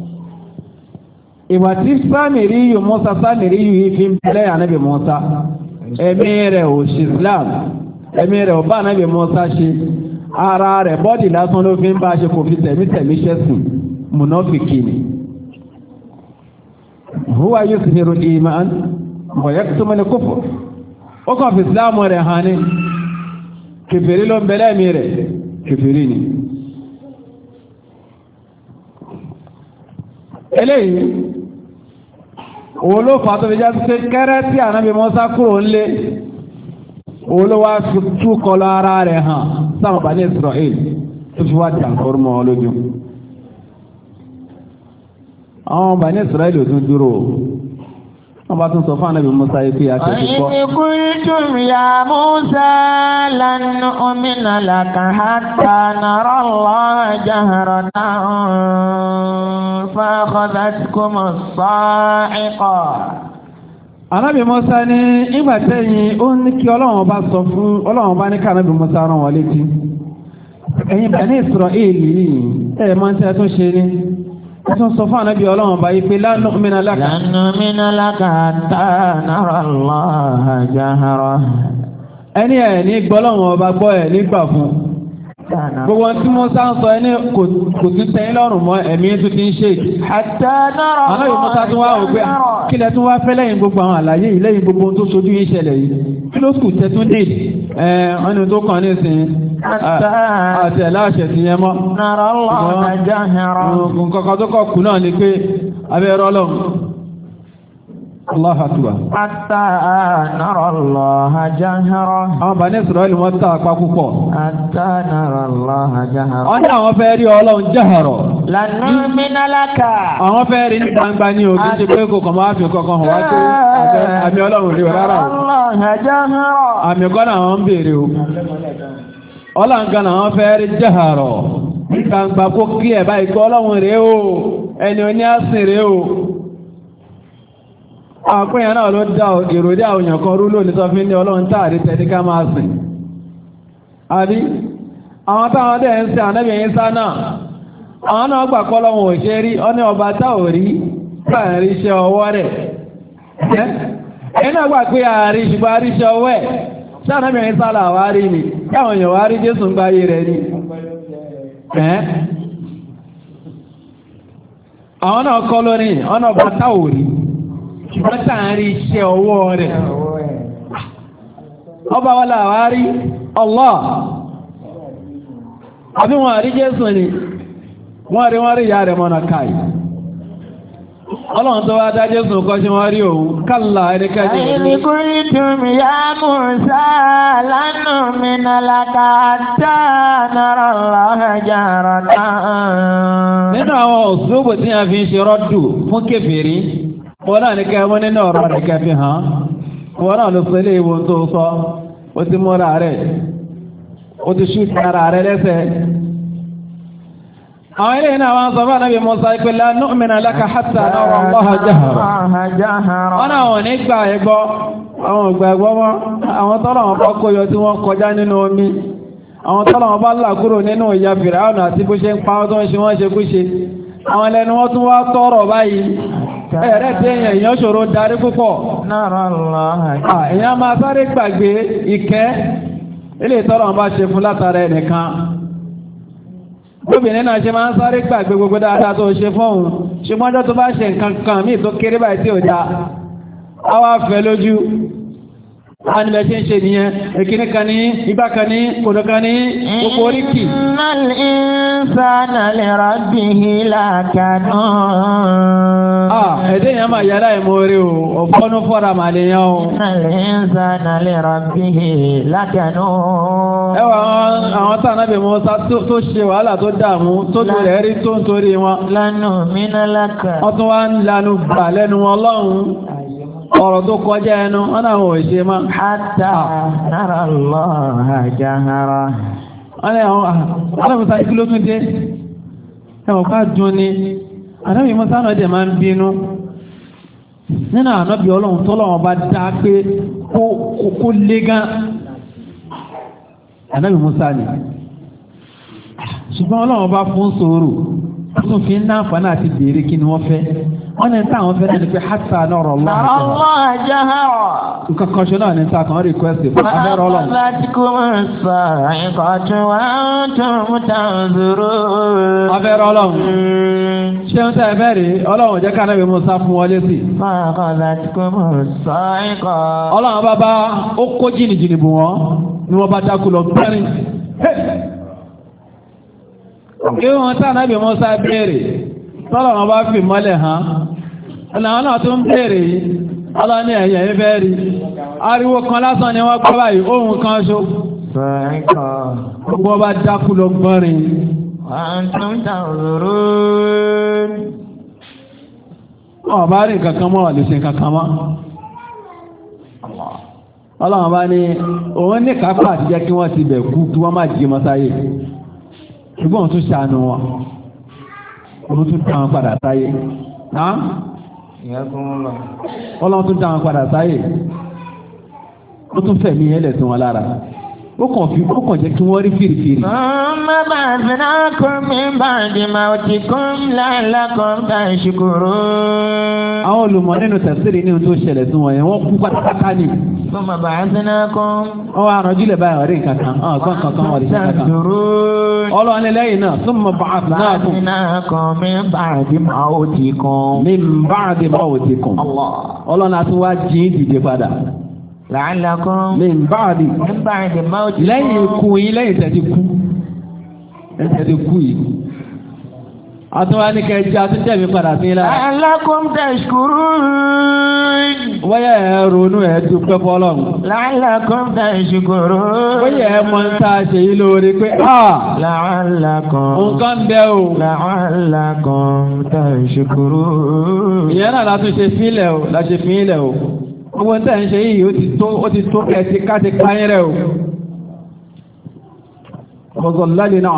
ìwà tí Sámìrí yù Mùsá Sámìrí yù yìí fi ń bẹ̀lẹ́ ànábì Mùsá ẹ̀mí rẹ̀ ò ṣe Islam ẹ̀mí rẹ̀ ò bá ànábì Mùsá ṣe ara rẹ̀ bọ́dì lásán ló fi ń bá ṣe kò fi tẹ̀mí ṣẹ́sìn mùnáfìkì ni huwa yuzhiru al-iman wa yaktumu al-kufr ó kàn fi Ìsìláàmù rẹ̀ hàn ní kèfèrí ló ń bẹ̀lẹ́ mi rẹ̀ kèfèrí ni. Eléyìí òun ló fà tó fi já sí kẹ́rẹ́ tí ànábì Mùsá kúrò ńlé òun ló wá fi tú kọlọ ara rẹ̀ hàn sáwọn Bani Israel tó fi wá jàǹkóró mọ́ lójú. Àwọn Bani Israel ò tún dúró wọ́n bá tún sọ fún ànábì Mùsá yìí pé a ṣe ti kọ́. Wa idh qultum ya Mùsá lan nu'mina laka hatta nara Allaha jahratan fa akhadhatkumu as-sa'iqa. Ànábì Mùsá ní ìgbà tẹ́yìn ó ní kí Ọlọ́run bá sọ fún Ọlọ́run bá ní ká ànábì Mùsá rán wọn létí. Ẹ̀yin Bani Israel yìí máa ń tẹ́ tún ṣe ní. ẹ̀sùn sọ fún ànábì ọlọ́run bá yí pé la nu'mina laka. La nu'mina laka hatta nara Allaha jahra. Ẹni ẹ̀ ní gbọ́lọ́run ọba gbọ́ ẹ̀ nígbà fún. Gbogbo tí mo sá ń sọ ẹni kò tún tẹ́yìn lọ́rùn mọ́ ẹ̀mí tó ti ń ṣe. Hatta nara Allaha jahra. Ànábì Mùsá tún wá òpé kílẹ̀ tún wá fẹ́ lẹ́yìn gbogbo àwọn àlàyé yìí lẹ́yìn gbogbo tó sojú yìí ṣẹlẹ̀ yìí. Kí ló kù tẹ́tún dé? Ọ̀nà tó kàn ní ìsìn àti ẹ̀láṣẹ̀ ti yẹn mọ́. Nara Allaha jahra. Nǹkan tó kọ̀ kù náà ni pé abẹ́rẹ́ Ọlọ́run. Allahu Akbar. Hatta nara Allaha jahra. Àwọn Bani Isra'il wọ́n tà apá púpọ̀. Hatta nara Allaha jahra. Wọ́n ní àwọn fẹ́ rí Ọlọ́run jahra. La nu'mina laka. Àwọn fẹ́ rí ní gbangba ní òkè ṣe pé kò kàn máa fi kankan hàn wá tó àmì Ọlọ́run rí rárá o. Allaha jahra. Àmì kan náà wọ́n ń béèrè o. Ọlọ́run kan náà wọ́n fẹ́ rí jahra. Ní gbangba kó kí ẹ̀ báyìí kọ́ Ọlọ́run rèé o. Ẹni oní àsìn rèé o. Àpéyàn náà ló dá ìròdí àwọn èèyàn kan rú lónìí tó fi ní Ọlọ́run táàrí tẹ́ní ká máa sìn. Àbí, àwọn táwọn dẹ̀ ń sin Ànábì Ìsá náà, àwọn náà gbà kọ́ lọ́wọ́ òṣè rí, ọ ní ọba tá ò rí, káàrí iṣẹ́ ọwọ́ rẹ̀. Ẹ̀nà gbà pé ààrí ṣùgbọ́n àrí iṣẹ́ ọwọ́ ẹ̀, tí Ànábì Ìsá là wá rí ni, káwọn èèyàn wá rí Jésù ń gbáyé rẹ̀ ni. Àwọn náà kọ́ lórí, ọ̀nà ọba tá ò rí. Ṣùgbọ́n tààrí iṣẹ́ ọwọ́ rẹ̀. Ọba wọ́n láwárí Allah. Àbí wọn àrí Jésù ni, wọ́n rí ìyá rẹ̀ mọ́nà káì. Ọlọ́run tó wá dá Jésù kọ́ sí wọ́n rí òun, kálà ẹnikẹ́jì. Àìní kuntum ya Musa lan nu'mina laka hatta nara Allaha jahratan. Nínú àwọn òṣùgbò tí a fi ń ṣe rọ́dù fún kèfèrí, wọ́n náà ní kẹwọ́n nínú ọ̀rọ̀ rẹ̀ kẹfì hàn wọ́n náà ló pẹ̀lú ìwò tó sọ ó ti múra rẹ̀ ó ti ṣú ara rẹ̀ lẹ́sẹ̀. àwọn ilé iná wọn sọ fún Ànábì Mùsá pé la nu'mina laka hatta nara Allaha jahra. wọ́n náà wọ́n ní gbà ẹgbọ́ àwọn ògbà ẹgbọ́ mọ́ àwọn tọ́lọ̀ wọn bá kóyọ tí wọ́n kọjá nínú omi àwọn tọ́lọ̀ wọn bá là kúrò nínú ìyà Fìràwọn àti bó ṣe ń pa ọdún ṣe wọ́n ṣe kú ṣe àwọn ẹlẹ́nu wọ́n tún wá tọ́rọ̀ báyìí ẹ̀rẹ́ tí èèyàn ṣòro darí púpọ̀. Èèyàn máa sáré gbàgbé ìkẹ́ ilé ìtọ́rọ̀ bá ṣe fún látara ẹnìkan. Gómìnà náà ṣe máa ń sáré gbàgbé gbogbo dáadáa tó ṣe fún òun. Ṣùgbọ́n ọjọ́ tó bá ṣe nǹkan kan míì tó kéré báyìí tí ò dáa. A wá fẹ́ lójú. A níbẹ̀ ṣe ń ṣe nìyẹn. Èkíní kan ní, igbá kan ní, kòdó kan ní, gbogbo oríkì. Innal insana li rabbihi lakanun. Ẹ̀dẹ́ yẹn máa yára ìmórí o, ọ̀fọ́nú fọ́ra màá lè yán o. Innal insana li rabbihi lakanun. Ẹwà àwọn tí Ànábì Mùsá tó ṣe wàhálà tó dààmú tó tó rẹ̀ rí tó ń torí wọn. Lan nu'mina laka. Wọ́n tún wá ń lanu gbà lẹ́nu wọn lọ́hùn. Ọ̀rọ̀ tó kọjá ẹnu, wọ́n náà wò ṣe máa. Hatta nara Allaha jahra. Wọ́n ní àwọn Ànábì Mùsá kí ló tún dé? Ẹwọ̀n ká dùn ni. Ànábì Mùsá náà dẹ̀ máa ń bínú. Nínú ànábì Ọlọ́run tọ́lọ́run bá dá pé kó lé gan. Ànábì Mùsá ni. Ṣùgbọ́n Ọlọ́run bá fún sùúrù. Wọ́n tún fi ń náǹfààní àti béèrè kí ni wọ́n fẹ́. Wọ́n ní táwọn fẹ́ náà ni pé hatta nara Allaha jahra. Nǹkan kan ṣe náà ní ta kan request fún abẹ́rẹ́ Ọlọ́run. Akhadhatkumus sa'iqatu wa antum tanzurun. Abẹ́rẹ́ Ọlọ́run. Ṣé ń tẹ́ ẹ bẹ́ẹ̀ rí Ọlọ́run jẹ́ ká Ànábì Mùsá fún wọlé sí. Akhadhatkumus sa'iqatu. Ọlọ́run bá ó kó jìnnìjìnnì bù wọ́n ni wọ́n bá dákú lọ gbẹ́rin. Ìwọ̀n tí Ànábì Mùsá béèrè tọ́lọ̀ wọn bá fi mọ́lẹ̀ hàn ọ̀làwọn náà tó ń béèrè yìí ọlọ́ni ẹ̀yẹ̀ ibẹ̀ rí ariwo kan lásán ni wọ́n gbọ́ báyìí ohun kan ṣo gbogbo ọba dákú lọ gbọ́rin ọba rí kankan mọ́ lè ṣe kankan mọ́ ọlọ́wọ́n bá ní òun ní kápá àti jẹ́ kí wọ́n ti bẹ̀ kú kí wọ́n má jí mọ́sáyé ṣùgbọ́n òun tún ṣàánú wọn òun tún dá wọn padà sáyé ọlọ́run tún dá wọn padà sáyé ó tún fẹ̀mí ẹlẹ̀ tí wọn lára ó kàn jẹ́ kí wọ́n rí fìrìfìrì. Ọmọ bàbá kò mí bàdì máa ti kún lálàkọ̀ bá ṣùkúrú. Àwọn olùmọ̀ nínú tafsiri ní ohun tó ṣẹlẹ̀ sí wọn yẹn wọ́n kú pátápátá ni. Ọmọ bàbá kò. Wọ́n wá rànjú lẹ̀ báyìí ọ̀rẹ́ nǹkan kan ọ̀gbọ́n kankan wọ̀rí kankan. Ọlọ́run ní lẹ́yìn náà summa ba'athnakum. min ba'di mawtikum. Min ba'di mawtikum. Ọlọ́run àti wá jí dìde padà. La'allakum. Min ba'di mawtikum. lẹ́yìn ikú yìí lẹ́yìn tẹ̀tí kú yìí. Àtúnwá ní kẹjá tún jẹ́mi padà sí lára. La'allakum tashkurun. Wọ́yẹ̀ ronú ẹ̀ dúpẹ́ fọ́lọ́run. La'allakum tashkurun. Wọ́yẹ̀ mọ́ ń tàà ṣe yí lórí pé la'allakum. Nǹkan bẹ́ o. La'allakum tashkurun. Ìyẹn náà látún ṣe fílẹ̀ o, láṣe fílẹ̀ o. Gbogbo ń tẹ́ ń ṣe yìí ó ti tó ẹ̀ ti ká ti káyín rẹ̀ o. وظللنا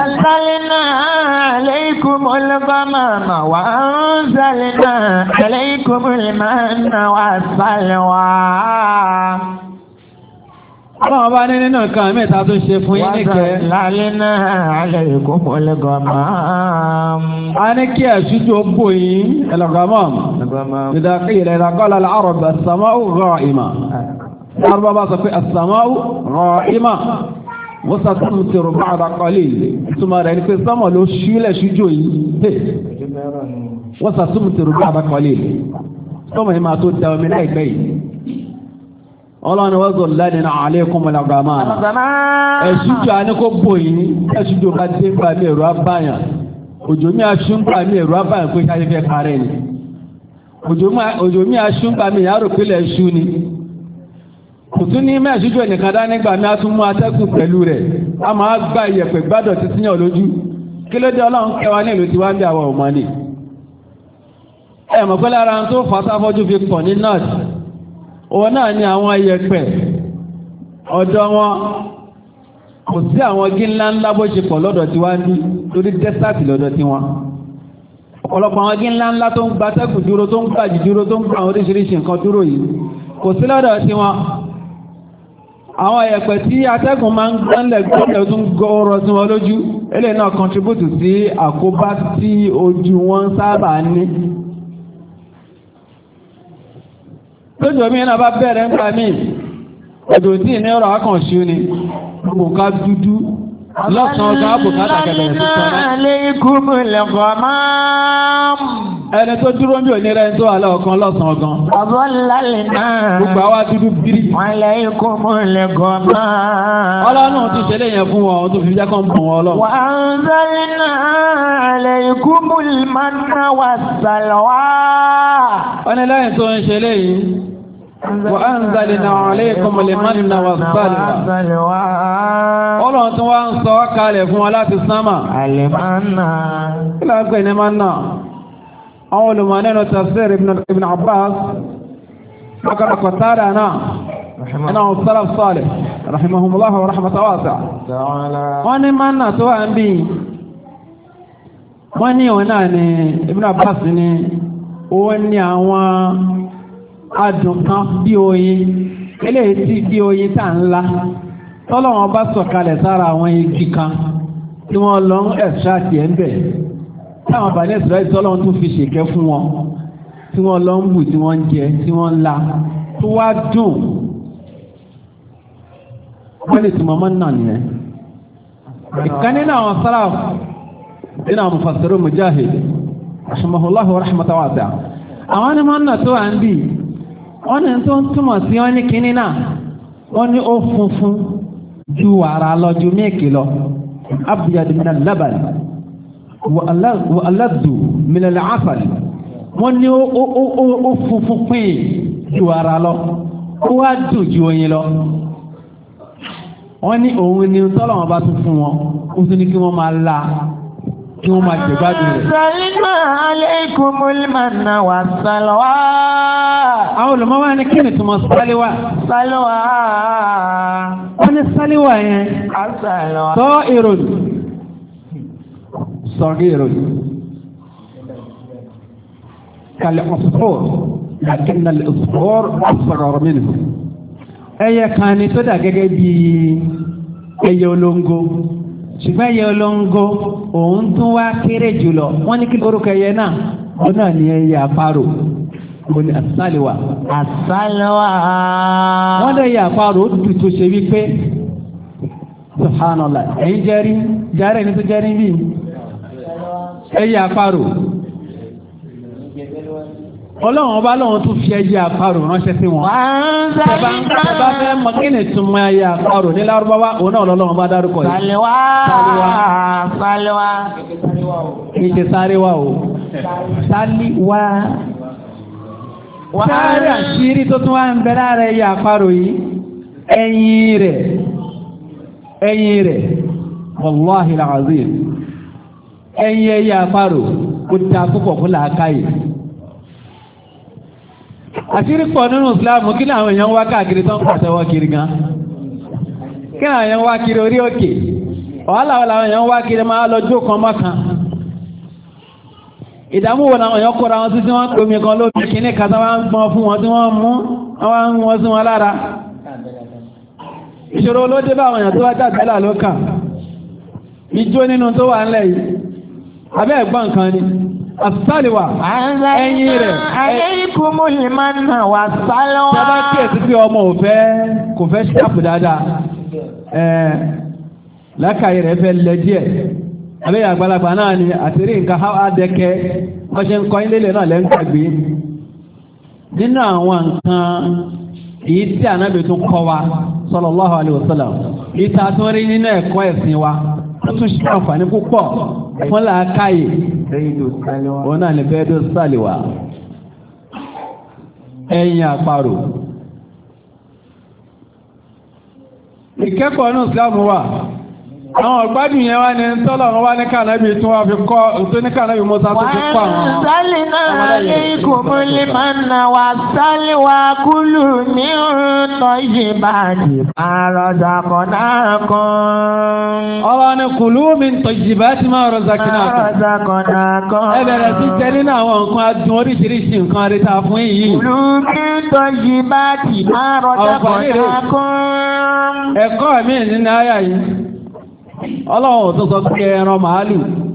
عليكم الغمام وأنزلنا عليكم المن والسلوى. Àwọn ọba ní nínú nǹkan mẹ́ta tó ṣe fún yín níkẹ́. وظللنا عليكم الغمام. A ní kí ẹ̀ṣújú ó bò yín الغمام. إذا قيل إذا قال العرب السماء غائمة. العرب bá sọ pé السماء غائمة. Wọ́n sàtúntìrò bá àdàkọ́lé ìtumọ̀ rẹ̀ ní pé sọ́mọ̀ ló ṣílẹ̀ ṣújò yìí. Wọ́n sàtúntìrò bá àdàkọ́lé sọ́mọ̀ yìí máa tó da omi láìpẹ́ yìí. Ọlọ́run wọ́n zọ lẹ́ni náà alaykum al-ghamama. Ẹ̀ṣújò a ní kó bò yìí, ẹ̀ṣújò bá dé gbà mí ẹ̀rọ abáyàn. Òjò mi aṣúngbà mí ẹ̀rọ abáyàn pé ṣáyé fẹ́ parẹ́ ni. Òjò mi aṣúngbà mí yàrá òpínlẹ̀ ṣú ni. Kò tún ní mẹ́ṣújú ẹnìkan dá nígbà mí a tún mú atẹ́kùn pẹ̀lú rẹ̀. A máa gba ìyẹ̀pẹ̀ gbádọ̀ ti síyàn lójú. Kí ló dé Ọlọ́run kẹwàá ní ìlú tí wá ń bí àwọn ọmọ ní? Ẹ̀mọ̀ pé lára tó fàásáfọ́jú fi pọ̀ ní North. Òun náà ni àwọn ìyẹ̀pẹ̀ ọ̀dọ̀ wọn. Kò sí àwọn igi ńláńlá bó ṣe pọ̀ lọ́dọ̀ tí wá ń bí torí dẹ́sàtì lọ́dọ̀ tí wọn. Ọ̀pọ̀lọpọ̀ àwọn igi ńláńlá tó ń gba atẹ́kùn dúró tó ń gbàjì dúró tó ń gba àwọn oríṣiríṣi nǹkan dúró yìí. Kò sí lọ́dọ̀ tí wọn. Àwọn ẹ̀pẹ̀ tí atẹ́gùn máa ń gbọ́nlẹ̀ tó ń gọ́ọ̀rọ̀ sí wọn lójú eléyìí náà contribute sí àkóbá tí ojú wọn sábà ní. Lójú omi náà bá bẹ̀rẹ̀ ń pa mí ọjọ́ tí ní ọ̀rọ̀ akànṣú ni gbogbo nǹkan dúdú lọ́sàn-án ọjọ́ àbùkátà kẹbẹ̀rẹ̀ sí sọ́nà. Ẹni tó dúró ń bí òní rẹ̀ tó wà lọ́ọ̀kan lọ́sàn-án gan. Gbogbo àwa dúdú bírí. Ọlọ́run ti ṣe léyìn fún wọn tó fi jákọ́ ń bọ̀ wọn lọ. Wọ́n ní lẹ́yìn tó ń ṣe léyìn. وأنزلنا عليكم المن والسلوى. Ọlọ́run tí wọ́n ń sọ kalẹ̀ fún wa láti sánmà. Àlèmánà. Kí ló ń pè ní mánà? Àwọn olùmọ̀ nínú tafsir Ibn Abbas, ọkọ̀ Qatada náà, iná wọn salaf salih, rahimahumullah wa rahmatan wasi'a. Wọ́n ní mánà tó wà ń bí. Wọ́n ní òun náà ni Ibn Abbas ní òun ní àwọn adùn kan bí oyin eléyìí tí bí oyin tà ńlá tọ́lọ́wọ́n bá sọ̀kalẹ̀ sára àwọn igi kan tí wọ́n lọ ń ẹ̀ṣáàtì ẹ̀ ń bẹ̀ táwọn bàní Ísírẹ́lì tọ́lọ́wọ́n tún fi ṣèkẹ́ fún wọn tí wọ́n lọ ń bù tí wọ́n ń jẹ tí wọ́n ń la tó wá dùn wọ́n lè túnmọ̀ mọ́ náà nìyẹn. ìkan nínú àwọn sáraf nínú àwọn mufassirun Mujahid rahimahullahu wa rahmatan wasi'a àwọn ni mọ́ náà tó wà ń bì wọ́n ní tó ń túmọ̀ sí wọ́n ní kínní náà wọ́n ní ó funfun ju wàrà lọ ju míìkì lọ abyad min al-laban wa aladdu min al-asal wọ́n ní ó funfun pín ju wàrà lọ ó wá dùn ju oyin lọ wọ́n ní òun ni tọ́lọ́wọ́n bá tún fún wọn ó tún ní kí wọ́n máa la kí wọ́n máa jẹ̀gbádùn rẹ̀. Sàlímà alaykumul manna was-salwa. Àwọn olùmọ́wá ní kí ni túnmọ̀ sálíwà? Sálíwà. Wọ́n ní sálíwà yẹn. Àṣàlọ́. Sọ ìròyìn. Sọ̀rọ̀ ìròyìn. Kàlẹ̀ ọ̀sọ̀rọ̀. Lakinna al-isfar asghar minhu. ẹyẹ kan ni tó dà gẹ́gẹ́ bí ẹyẹ olóńgó ṣùgbọ́n ẹyẹ olóńgó òun tún wá kéré jùlọ wọ́n ní kí orúkọ ẹyẹ náà ó náà ní ẹyẹ àparò ó ní àsálíwà. àsálíwà. wọ́n lè yẹ àparò ó dùn tó ṣe wípé subhanallah ẹ̀yin jẹ́rí jẹ́rẹ́ ní tó jẹ́rí bí ẹyẹ àparò ọlọ́run ọba lọ́wọ́ tún fi ẹyẹ àparò ránṣẹ́ sí wọn. tẹ́bá fẹ́ mọ kí ni túmọ̀ ẹyẹ àparò ní lárúbáwá òun náà lọ́lọ́run bá dárúkọ yìí. sálíwá. kì í ṣe sáréwá o sálíwá. sáré àṣírí tó tún wá ń bẹ lára ẹyẹ àparò yìí ẹyin rẹ̀ wàláhi làzim ẹyin ẹyẹ àparò kò dá púpọ̀ fún làákàyè. àṣírí pọ̀ nínú ìsìláàmù kí làwọn èèyàn wá káàkiri tó ń pàtẹ́wọ́ kiri gan kí làwọn èèyàn wá kiri orí òkè wàhálà làwọn èèyàn wá kiri máa lọ jó kan mọ́kan ìdààmú wo làwọn èèyàn kóra wọn sí tí wọ́n ń pèmí kan lóbi kíní kan tí wọ́n ń gbọ́n fún wọn tí wọ́n mú wọ́n ń wọ́n sí wọn lára ìṣòro ló dé bá àwọn èèyàn tó wá jáde là ló kàn ijó nínú tó wà ńlẹ̀ yìí abẹ́ ẹ̀gbọ́n nǹkan ni àsálíwà ẹ̀yìn rẹ̀ alaykumul manna wa salwa. tẹ́bá kíyèsí pé ọmọ kò fẹ́ ṣàpù dáadáa lákàyè rẹ̀ fẹ́ lẹ díẹ̀ abẹ́ àgbàlagbà náà ni àtìrí nǹkan àdẹ́kẹ́ wọ́n ṣe ń kọ́ ilé náà lẹ́ ń gbàgbé nínú àwọn nǹkan èyí tí ànábì tún kọ́ wa sallallahu alaihi wasallam ìta tó rí nínú ẹ̀kọ́ ẹ̀sìn wa ó tún ṣe àǹfààní púpọ̀ fún làákàyè òun náà ní bẹ́ẹ̀dọ̀ sálíwà ẹ̀yìn àparò. ìkẹ́kọ̀ọ́ ní ìsìlámù wà àwọn ọ̀gbádùn yẹn wá ní tọ́lọ̀ wọn wá ní kànábì tí wọ́n fi kọ́ tó ní kànábì Mùsá tó fi kọ́ àwọn wàhálà alaykumul manna wa salwa kulu min tayyibati ma razaqnakum. ọlọ́ ni kulu min tayyibati ma razaqnakum. ẹ bẹ̀rẹ̀ sí jẹ nínú àwọn nǹkan adùn oríṣiríṣi nǹkan rí ta fún yìí. kulu min tayyibati ma razaqnakum. ẹ̀kọ́ mi nínú àyà yìí ọlọ́run tó sọ pé ẹran màálù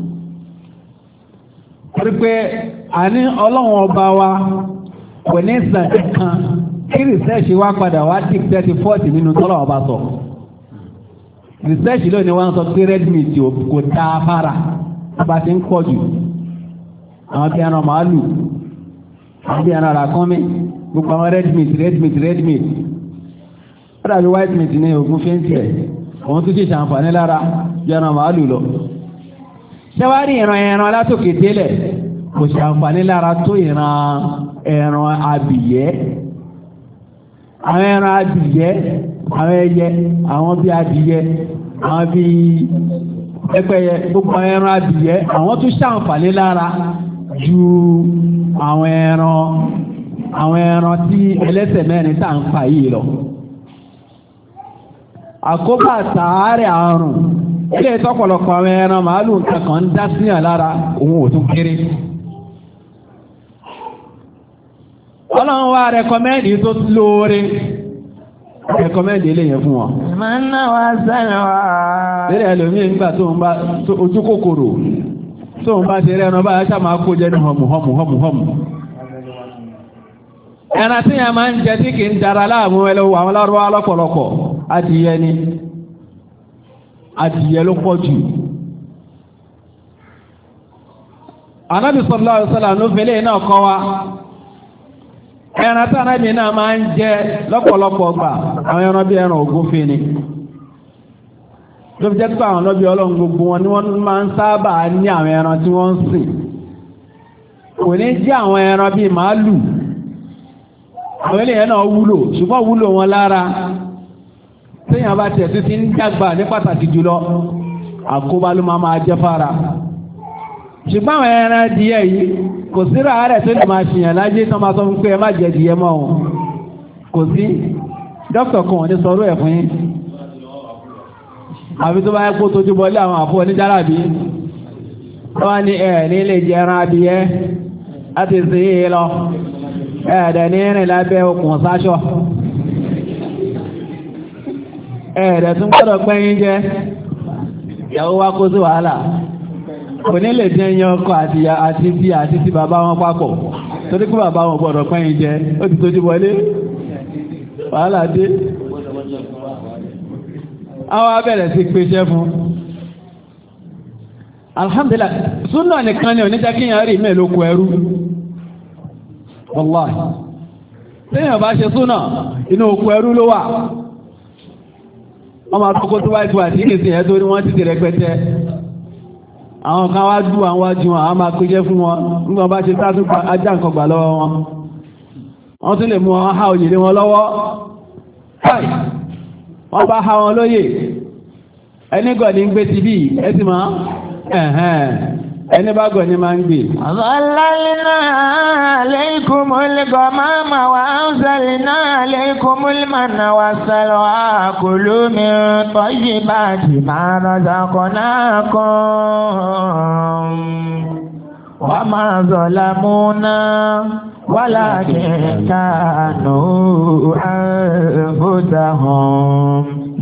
rí pé àní ọlọ́run ọba wa kò ní sàn kan kí rìsẹ́ẹ̀ṣì wá padà wá dì 30-40 nínú tọ́lọ̀ ọba sọ rìsẹ́ẹ̀ṣì lónìí wọ́n sọ pé red meat kò dáa fara bá ti ń pọ̀ jù àwọn bí ẹran màálù àwọn bí ẹran ràkúnmí gbogbo àwọn red meat ó dàbí white meat ní ogun fẹ́ǹtì ẹ̀ òun tó ṣe ṣàǹfààní lára jẹ́ran màálù lọ. ṣẹ́wárí ìran látòkè délẹ̀ kò ṣàǹfààní lára tó ẹran abìyẹ́. àwọn ẹran abìyẹ́ àwọn ẹyẹ àwọn bí adìyẹ àwọn bí pẹ́pẹ́yẹ gbogbo àwọn ẹran abìyẹ́ àwọn tó ṣàǹfààní lára ju àwọn ẹran tí ẹlẹ́sẹ̀ mẹ́rin tá à ń pa yìí lọ. àkóbá sàárẹ̀ àrùn ilé ìtọ́pọ̀lọpọ̀ àwọn ẹran màálù kankan ń dá síyàn lára òun ò tún kéré. ọlọ́run wá rẹ̀kọ́mẹ́ndì tó lóore rẹ̀kọ́mẹ́ndì eléyẹn fún wọn. manna wa salwa. lẹ́rẹ̀ ẹlòmíì nígbà tó ń bá ojú kòkòrò tó ń bá ṣe rẹ̀ ẹran báyà ṣá máa kó jẹ́ ní họmù. ẹran tí yẹn máa ń jẹ tí kì í dára láàmú ẹlẹ́wọ̀ àwọn lárúbáwá lọ́pọ̀lọpọ̀ adìyẹ ló pọ̀ jù. Ànábì sallallahu alaihi wasallam ló fẹ́lẹ̀ náà kọ́ wa ẹran tí Ànábì náà máa ń jẹ lọ́pọ̀lọpọ̀ gbà àwọn ẹran bí ẹran ògúnfe ni ló fi jẹ́ pé àwọn lọ́bí ọlọ́run gbogbo wọn ni wọ́n máa ń sábà ní àwọn ẹran tí wọ́n ń sìn kò ní jẹ́ àwọn ẹran bíi màálù àwọn eléyẹn náà wúlò ṣùgbọ́n wúlò wọn lára téèyàn bá tiẹ̀ títí ń dàgbà ní pàtàkì jùlọ àkóbá ló máa jẹ́ fara ṣùgbọ́n àwọn ẹran díẹ̀ yìí kò sí ràárẹ̀ tó lè máa ṣìyàn láyé tán máa sọ fún pé ẹ má jẹ díẹ̀ mọ́ wọn kò sí dókítà kan ò ní sọ̀rọ̀ ẹ̀ fún yín àbí tó bá yẹ kó tójú bọlé àwọn àfọ oníjàlábí wọ́n ní ẹ̀ ní lè jẹ ẹran adìyẹ láti sí i lọ ẹ̀ẹ́dẹ̀ ní rìn lábẹ́ okùn sáṣọ ẹ̀rẹ̀ tún gbọ́dọ̀ pẹ́yìn jẹ́ ìyàwó wá kó sí wàhálà kò ní lè dín ẹyàn ọkọ àti ti bàbá wọn papọ̀ torí kí bàbá wọn gbọ́dọ̀ pẹ́yìn jẹ́ ó ti tójú wọlé wàhálà dé àwọn abẹ́rẹ̀ sí pèsè fún alhamdulillah súnà nìkan ni oníjà kí yàn rí mẹ́lò kò ẹrú wallahi tíyàn bá ṣe súnà inú òkú ẹrú ló wà wọ́n máa tọ́kọ́ tó wáyé tó wà tí kìí sí ẹ̀ tó ní wọ́n ti tẹ̀rẹ pẹ́tẹ́ àwọn kan wá dú àwọn wájú wọn àwọn máa péjẹ́ fún wọn nígbà bá ṣe tátún ajá nǹkan gbà lọ́wọ́ wọn wọ́n tún lè mú wọn há òyè lé wọn lọ́wọ́ wọ́n bá há wọn lóyè ẹni gọ̀ ní gbé ti bí ẹ ti máa ẹni bá gọ̀ ní máa ń gbé. Zallalna alaykumul ghamama wa anzalna alaykumul manna wassalwa kulu min tayyibati ma razaqnakum wa ma zalamuna walakin kanu anfusahum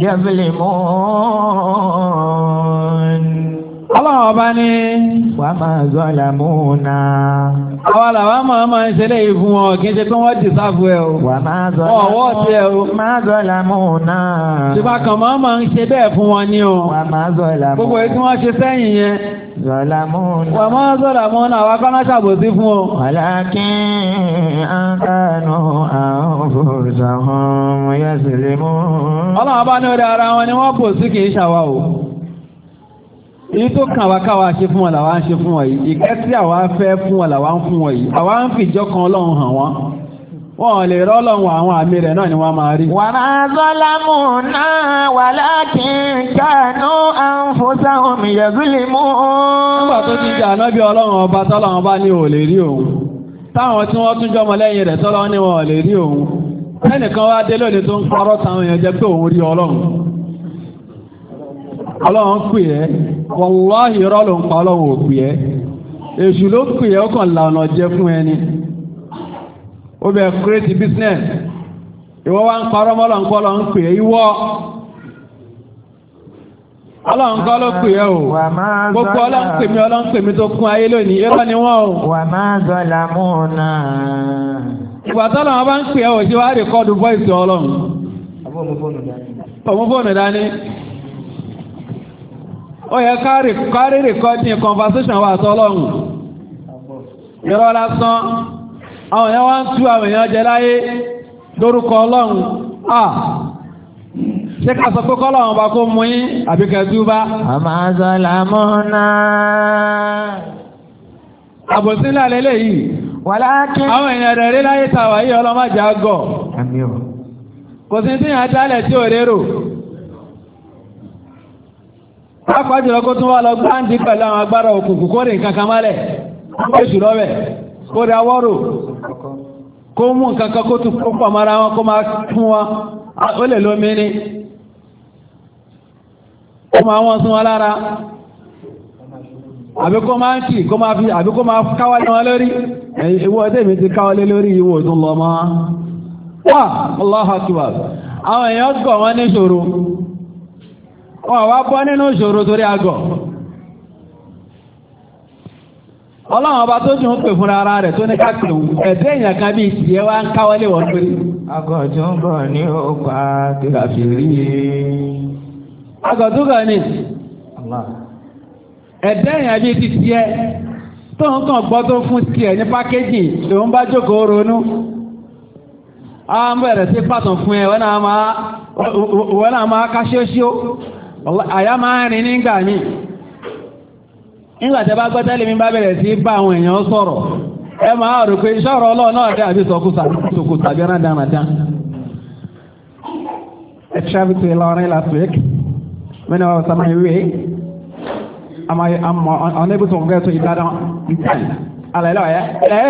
yazlimun. Ọlọ́run ọba ní wà máa zalamuna. Àwọn àlàwà máa ń ṣe lè fún wọn kí n ṣe pé wọ́n dì sáfù ẹ̀ o. Wà máa zalamuna. Ọwọ́ ti ẹ̀ o. Máa zalamuna. Ṣùgbọ́n kan máa ń ṣe bẹ́ẹ̀ fún wọn ní o. Wà máa zalamuna. Gbogbo èyí tí wọ́n ṣe sẹ́yìn yẹn. Zalamuna. Wà máa zalamuna àwọn akọ́nà ṣàbòsí fún o. Walakin kanu anfusahum yazlimun. Ọlọ́run ọba ní orí ara wọn ni wọ́n bò sí kì í ṣàwà o. Èyí tó kàn wá káwa ṣe fún wọn làwa ń ṣe fún wọn yìí. Ìkẹ́ tí àwa fẹ́ fún wọn làwa ń fún wọn yìí. Àwa ń fìjọ́ kan Ọlọ́run hàn wọ́n. Wọ́n lè rọ́ Ọlọ́run àwọn àmì rẹ̀ náà ni wọ́n máa rí. Wa ma zalamuna walakin kanu anfusahum yazlimun. Nígbà tó ti jà náà bí Ọlọ́run ọba tọ́lọ́run bá ní ò lè rí òun. Táwọn tí wọ́n tún jọmọ lẹ́yìn rẹ̀ tọ́lọ́run ní wọn ò lè rí òun. Ẹnìkan wá dé lónìí tó ń parọ́ táwọn èèyàn jẹ́ pé òun rí Ọlọ́run. Ọlọ́run pè ẹ́, wàláhì irọ́ ló ń pa Ọlọ́run ò pè ẹ́. Èṣù ló pè ẹ́ ó kàn lànà jẹ fún ẹni. Ó bẹ̀ create business. Ìwọ wá ń parọ́ mọ́ Ọlọ́run kọ́ Ọlọ́run pè ẹ́ ìwọ. Ọlọ́run kọ́ ló pè ẹ́ o. Gbogbo Ọlọ́run pè mí tó kún ayé lónìí, irọ́ ni wọ́n o. Wa ma zalamuna. Ìgbà tọ́lọ́run bá ń pè ẹ́ ò sí wá rìkọ́dù voice Ọlọ́run. Ọmọ fóònù dání. Ó yẹ kárí rìkọ́dì conversation wà tọ́lọ́run. Irọ́ lásán. Àwọn èèyàn wá ń tú àwọn èèyàn jẹ láyé lórúkọ Ọlọ́run. Ṣé ká sọ pé kọ́lọ́run bá kó mú yín àbíkẹ́ túbá? Wa ma zalamuna. Àbòsílẹ̀ lélẹ̀ yìí. Walakin. Àwọn èèyàn rẹ̀ rí láyé tàwà yìí ọlọ́mọjà gọ̀. Kò sí tí yàn dálẹ̀ tí ò rérò. Pápá jùlọ kó tún wá lọ gbáǹdì pẹ̀lú àwọn agbára òkùnkùn kó rí nǹkan kan málẹ̀. Kó èṣù lọ́bẹ̀. Kó rí awọ́rò. Kó mú nǹkan kan kó tún pọ̀ mara wọn kó máa fún wọn. Ó lè lómi ní. Kó máa wọ́n sún wọn lára. Àbí kó máa ń kì àbí kó máa káwálé wọn lórí. Ìwọ ọdẹ́ mi ti káwálé lórí ìwò tún lọ mọ́. Wà, Allahu Akbar. Àwọn èèyàn gọ̀ wọ́n ní ìṣòro. Wọ́n wá bọ́ nínú ìṣòro torí agọ̀. Ọlọ́run ọba tó jùn pè fún ara rẹ̀ tó ní káàkiri ẹ̀dẹ́ èèyàn kan bí ìtìyẹ wá ń káwọlé wọ́n pé. Agọ̀júngọ̀ ní ọgbà kìràfìrí. Agọ̀júngọ̀ ní ẹ̀dẹ́ èèyàn bí ìtìyẹ tó ń kàn gbọ́ tó fún tiẹ̀ ní pákéjì lòun bá jókòó ronú. A ń bẹ̀rẹ̀ sí pàtàn fún ẹ wọ́n náà máa káṣíóṣíó. Àyà máa rìn nígbà míì. Nígbàtẹ́ bá gbọ́tẹ́lẹ̀ mi bá bẹ̀rẹ̀ sí bá àwọn èèyàn sọ̀rọ̀. Ẹ máa rò pé ṣọ́rọ̀ Ọlọ́run náà dẹ́ àbí sọkúsà bí rán. I traveled to Ilorin last week. When I was on my way, I'm unable to get to Ibadan in time. Hallelujah.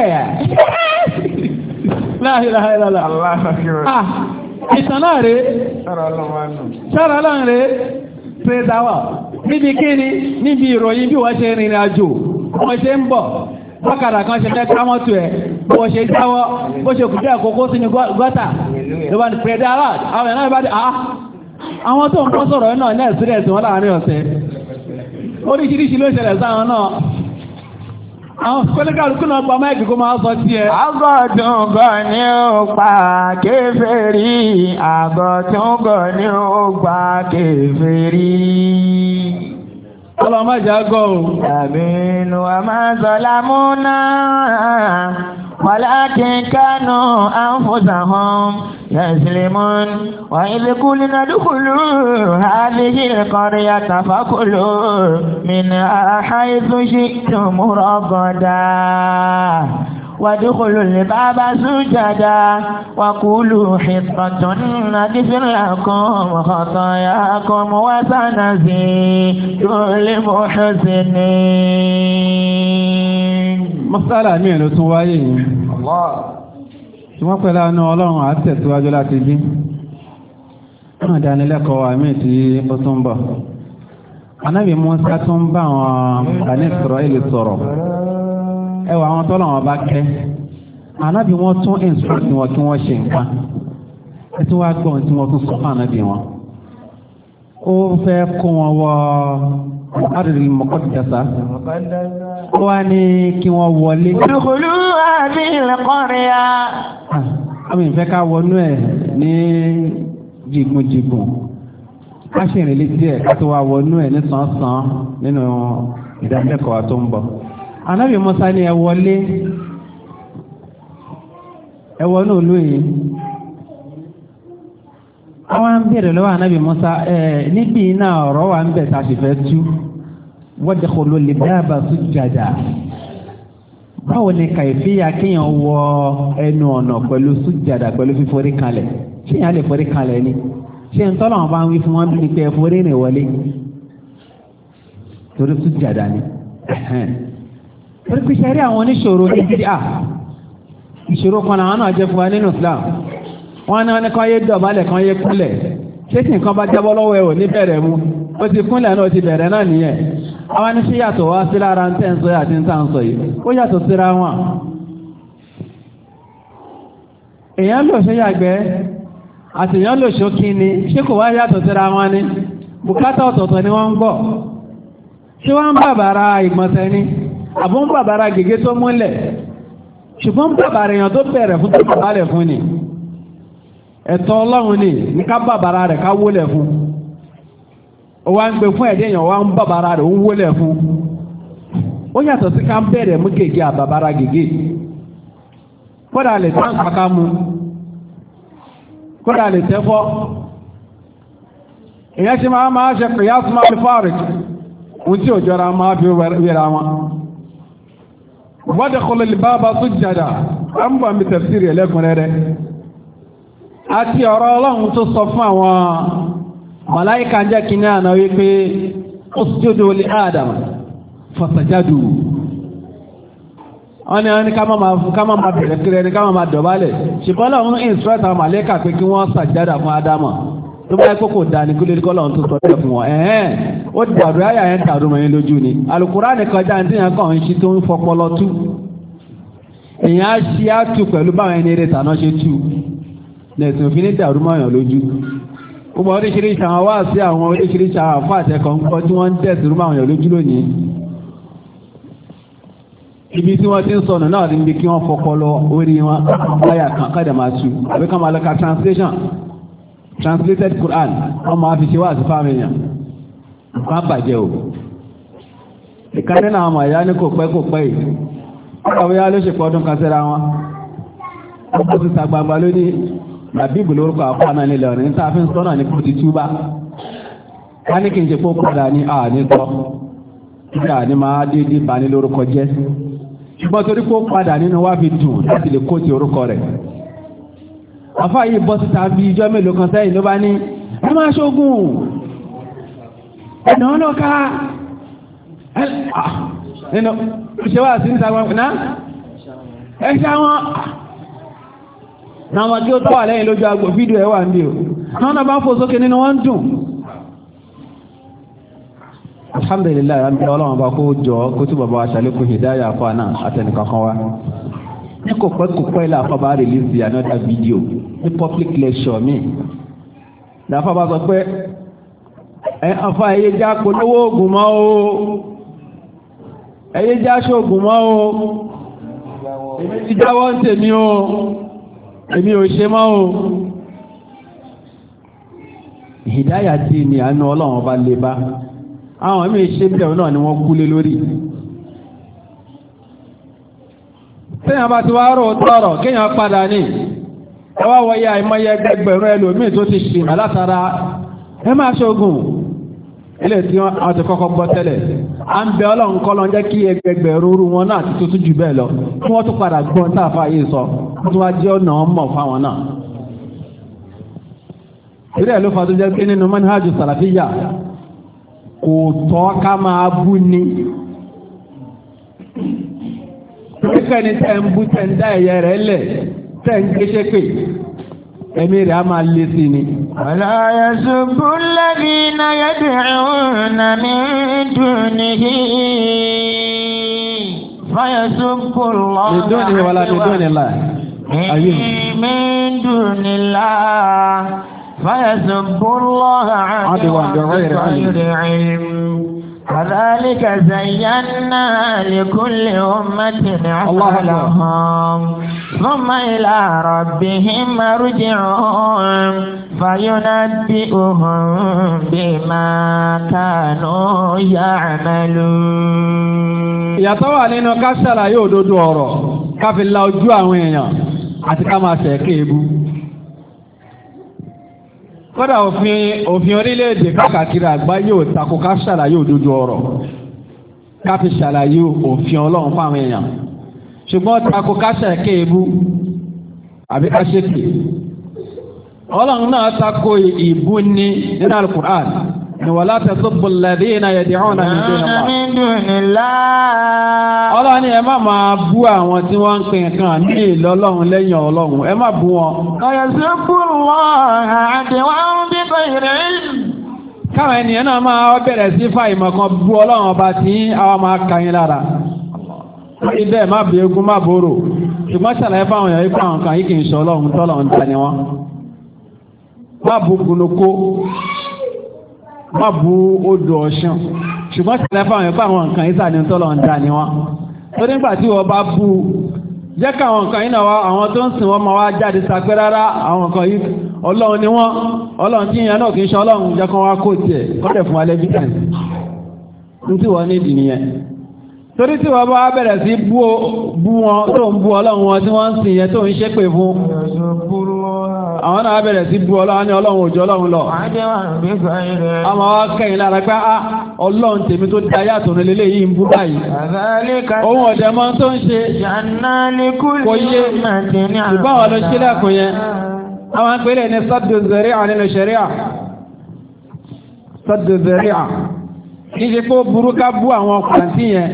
La ilaha illallah. Ìtàn náà rèé. Ṣọ́rọ̀ Ọlọ́run rèé. Praise Allah. Níbi kíni, níbi ìròyìn bí wọ́n ṣe rìnrìn àjò, wọ́n ṣe ń bọ̀, bọ́kàrà kan ṣe fẹ́ kámọ́tù ẹ̀, bó ṣe jáwọ́, bó ṣe kùdí àkókò sínú gọ́tà, ló bá ní praise Allah. Àwọn ẹ̀nà ìbá dé, àwọn tó ń bọ́ sọ̀rọ̀ náà ní ẹ̀sìrẹ̀sì wọn láàrin ọ̀sẹ̀ oríṣiríṣi ló ṣẹlẹ̀ sáwọn náà àwọn pẹ́lẹ́kàlùkù náà gba máìkì kó máa sọ tí ẹ. Àgọ̀túngọ̀ ni ó pa kèfèrí, àgọ̀túngọ̀ ni ó pa kèfèrí. Ọlọ́mọ́jà gọ́ ò. Àmínú àmàzọ̀lámúná, walakin kanu anfusahum yaslimun. Wa idh qulna udkhulu hadhihi al-qaryata fakulu minha haythu shi'tum ragada. وادخلوا الباب سجدا وقولوا حطة نغفر لكم خطاياكم وسنزيد المحسنين. مسألة مين ló tún wáyé yìí. Tí wọ́n pẹ̀lú àánú Ọlọ́run àti tẹ̀síwájú láti bí. Wọ́n dánilẹ́kọ̀ọ́ àmì tí ó tún bọ̀. Ànábì Mùsá tún bá àwọn Bani Ísírẹ́lì sọ̀rọ̀. Ẹwà àwọn tọ́lọ̀ wọn bá kẹ́ ànábì wọn tún instruct wọn kí wọ́n ṣe nǹkan ẹtí wọ́n gbọ́n tí wọ́n tún sọ fún ànábì wọn ó fẹ́ kó wọn wọ àdìrí mọ́kọ́dìdàsá ó wá ní kí wọ́n wọlé. Udkhulu hadhihi al-qarya. àmì ìfẹ́ ká wọnú ẹ̀ ní jìgùnjìgùn ká ṣe ìrìnlẹ̀ díẹ̀ ká tó wá wọnú ẹ̀ ní sàn-án nínú ìdánilẹ́kọ̀ọ́ tó ń bọ̀. Ànábì Mùsá ní ẹ wọlé ní ìlú yìí àwọn ń bèèrè lọ́wọ́ Ànábì Mùsá níbi iná ọ̀rọ̀ wà ń bẹ̀ tá a sì fẹ́ tú wadkhulu al-baba sujjada báwo ni kàìfíyà kéèyàn wọ ẹnu ọ̀nà pẹ̀lú sujjada pẹ̀lú fíforí kalẹ̀ ṣé yẹn á lè forí kalẹ̀ ni ṣé ń tọ́lọ̀ wọn bá ń wí fún wọn bí pé forí rìn wọlé torí sujjada ni pẹ̀lú ṣẹ́rí àwọn oníṣòro ní bídíà ìṣòro kan àwọn náà jẹ́ fún wa nínú Islam wọ́n ní kan yé dọ̀bálẹ̀ kan yé kúnlẹ̀ ṣé tí nǹkan bá jábọ́ lọ́wọ́ ẹ̀ ò ní bẹ̀rẹ̀ mú ó ti kúnlẹ̀ náà ó ti bẹ̀rẹ̀ náà nìyẹn àwọn ní sí yàtọ̀ wá sí lára ń tẹ́ ń sọ yìí àti ń tà ń sọ yìí ó yàtọ̀ síra wọn. èèyàn lò ṣe yàgbẹ́ àti èèyàn lò ṣókí ni ṣé kò wá yàtọ̀ síra wọn ni bùkátà ọ̀tọ̀ọ̀tọ̀ ni wọ́n ń gbọ́ ṣé wọ́n ń bàbàrà ìgbọ̀nsẹ̀ ni àbún bàbára gègé tó múlẹ̀ ṣùgbọ́n bàbára èèyàn tó bẹ̀rẹ̀ fún tó bàbálẹ̀ fún ni ẹ̀tọ́ Ọlọ́run ni ní ká bàbára rẹ̀ ká wólẹ̀ fún ó wá ń gbé fún ẹ̀dẹ́ èèyàn wá ń bàbára rẹ̀ ń wólẹ̀ fún ó yàtọ̀ sí ká bẹ̀rẹ̀ mú gègé àbàbára gègé kódà lè tán kàkà mu kódà lè tẹ́fọ́ èèyàn ṣe máa ṣe kìyàsí máa fi fáàrì ohun tí ò jọra máa fi wéra wọn. wadkhulu al-baba sujjada an bọ̀ mi tafsiri ẹlẹ́kùnrẹ́rẹ́ àti ọ̀rọ̀ Ọlọ́run tó sọ fún àwọn màláíkà ń jẹ́ kíní àná wípé usjudu li Adam fasajadu wọ́n ní ká má máa bẹ̀rẹ̀ kiri ẹni ká má máa dọ̀bálẹ̀ ṣùgbọ́n Ọlọ́run instruct àwọn màláíkà pé kí wọ́n sàjádà fún Ádámù tó bá yẹ kókò dání kúlé kọ́lọ́run tó sọ tẹ̀ fún wọn ó dàrú ayà yẹn dàrú mọ́ yín lójú ni Al-Qur'ani kọjá ní tíyẹn kàn ń ṣí tó ń fọpọlọ tú èèyàn á ṣí á tú pẹ̀lú báwọn ẹni eré tàná ṣe tú lẹ́sìn òfin ní dàrú mọ́ yàn lójú gbogbo oríṣiríṣi àwọn wá sí àwọn oríṣiríṣi àwọn àfọ àtẹkọ̀ ń kọ́ tí wọ́n ń tẹ̀sùrú mọ́ yàn lójú lónìí ibi tí wọ́n ti ń sọnù náà níbi kí wọ́n fọpọlọ orí wọn láyà kan kádà máa tú àbí ká máa lọ ka translated Quran wọ́n máa fi ṣe wá sí fáwọn èèyàn nǹkan bàjẹ́ o ìkan nínú àwọn àyá ní kò pẹ́ yìí ọ̀rọ̀ ya ló ṣe pọ̀ ọdún kan síra wọn ó ti sàgbàgbà lóní làbíbù lórúkọ àpá náà nílẹ̀ ọ̀rìn ní tààfin sọ́nà ní kò ti túbá ká ní kí n ṣe pé ó padà ní àníkọ́ nígbà ní máa dédé bá ní lórúkọ jẹ́ ṣùgbọ́n torí pé ó padà nínú wá fi dùn láti lè kó ti orúkọ rẹ̀ afá yìí bọ́ síta bí ijọ́ mélòó kan sẹ́yìn ló bá ní ẹ máa ṣógun ẹ̀nà ọ̀nà ká nínú ìṣẹ́wà sí níta wọn náà ẹ̀ṣẹ́ wọn náà wọn kí ó tọ́wà lẹ́yìn lójú agbò fídíò ẹwà ń bí o náà náà bá ń fò sókè nínú wọn dùn alhamdulillah ya ń bí ọlọ́wọ́n bá kó jọ kó túbọ̀ bá wa ṣàlékún hidaya fún àná àtẹnìkankan wa ní kò pẹ́ ilé àfọ́bá release another video ní public lecture mi láfà bá sọ pé afá ẹyẹ já polówó ògùn mọ́ o ẹyẹ já ṣògùn mọ́ o èmi ti jáwọ́ ń tèmi o èmi ò ṣe mọ́ o. Hìdáyà tí ni àánú ọlọ́run ọba lè bá àwọn ẹ̀mí ṣe bẹ̀rẹ̀ náà ni wọ́n kúlé lórí. Téèyàn bá ti wá rò tọ̀rọ̀ kéèyàn padà ní ẹwà wọ̀nyí àìmọye ẹgbẹ̀rún ẹlòmíì tó ti ṣìnà látara ẹ máa ṣoògùn ilé tí wọ́n ti kọ́kọ́ gbọ́ tẹ́lẹ̀ à ń bẹ ọlọ́run kọ́lọ́n jẹ́ kí ẹgbẹ̀rún orú wọn náà ti tuntun jù bẹ́ẹ̀ lọ kí wọ́n tún padà gbọ́n táàfà yìí sọ tí wọ́n jẹ́ ọ̀nà mọ̀ fáwọn náà. Ìrẹ́ ló fa tó jẹ́ pé nínú manhaj salafiyya kò tọ́ ká máa bú ni. Kíkẹ́ ni tẹ́ ń bú tẹ́ ń dá ẹ̀yẹ rẹ̀ lẹ̀ tẹ́ ń gbéṣẹ́ pé ẹ̀mí rẹ̀ á máa lé sí ni. Wala yasubbu alladhina yad'una min dunihi fayasubbu Allaha biduni wala bidunillah. Min dunillah fayasubbu Allaha adwan bighayri ilm. كذلك زينا لكل أمة عملهم ثم إلى ربهم مرجعهم فينبئهم بما كانوا يعملون. Ìyàtọ̀ wà nínú ká ṣàlàyé òdodo ọ̀rọ̀ ká fi la ojú àwọn èèyàn àti ká máa ṣẹ̀kẹ́ ebú. Kódà òfin orílẹ̀-èdè káàkiri àgbáyé ò tako ká ṣàlàyé òdodo ọ̀rọ̀ ká fi ṣàlàyé òfin Ọlọ́run fáwọn èèyàn ṣùgbọ́n tako ká ṣẹ̀kẹ́ ebú àbí ká ṣèké. Ọlọ́run náà tako ìbú ní nínú Al-Qur'an ni wala tasubbu alladhina yad'una min dunillah. Ọlọ́run ni ẹ má máa bú àwọn tí wọ́n ń pè nǹkan ní ìlọ́lọ́run lẹ́yìn Ọlọ́run ẹ má bú wọn. Yasubbu Allaha adwan bighayri ilm. Káwọn ènìyàn náà máa bẹ̀rẹ̀ sí fa ìmọ̀ kan bú Ọlọ́run ọba tí àwọn máa ka yín lára. Ibẹ̀ má bí egun má bòrò ṣùgbọ́n ṣàlàyé fáwọn èèyàn ikú àwọn kan yìí kì í ṣe Ọlọ́run tọ́lọ́run ta ni wọ́n. Má bú gunoko má bú odò Ọ̀ṣun ṣùgbọ́n ṣẹlẹ̀ fáwọn ẹ̀kọ́ àwọn nǹkan ìsà ní tọ́lọ̀ ń dá ní wọn tó nígbà tí wọ́n bá bú jẹ́ káwọn nǹkan yìí náà wá àwọn tó ń sìn wọ́n máa wá jáde sapẹ́ rárá àwọn nǹkan yìí Ọlọ́run ni wọ́n Ọlọ́run tí ìyẹn náà kì í ṣe Ọlọ́run jẹ́ kán wá kó tiẹ̀ kọ́dẹ̀ fún alẹ́ bíkẹ́ǹsì ní tí wọ́n ní ìdí nìyẹn torí tí wọ́n bá bẹ̀rẹ̀ sí bú wọn tó ń bú Ọlọ́run wọn tí wọ́n ń sìn yẹn tó ń ṣépè fún àwọn náà bẹ̀rẹ̀ sí bú Ọlọ́run ní Ọlọ́run òjò Ọlọ́run lọ àmọ́ wá kẹ́yìn lára pé Ọlọ́run tèmi tó dá yàtọ̀ ní lélẹ̀ yìí ń bú báyìí ohun ọ̀dẹ̀ mọ́ tó ń ṣe kò yé ṣùgbọ́n àwọn ló ṣílẹ̀kùn yẹn àwọn akpẹ́lẹ̀ ní saddu zari'a nínú sharia saddu zari'a kí ṣe kó burú ká bú àwọn pàǹtí yẹn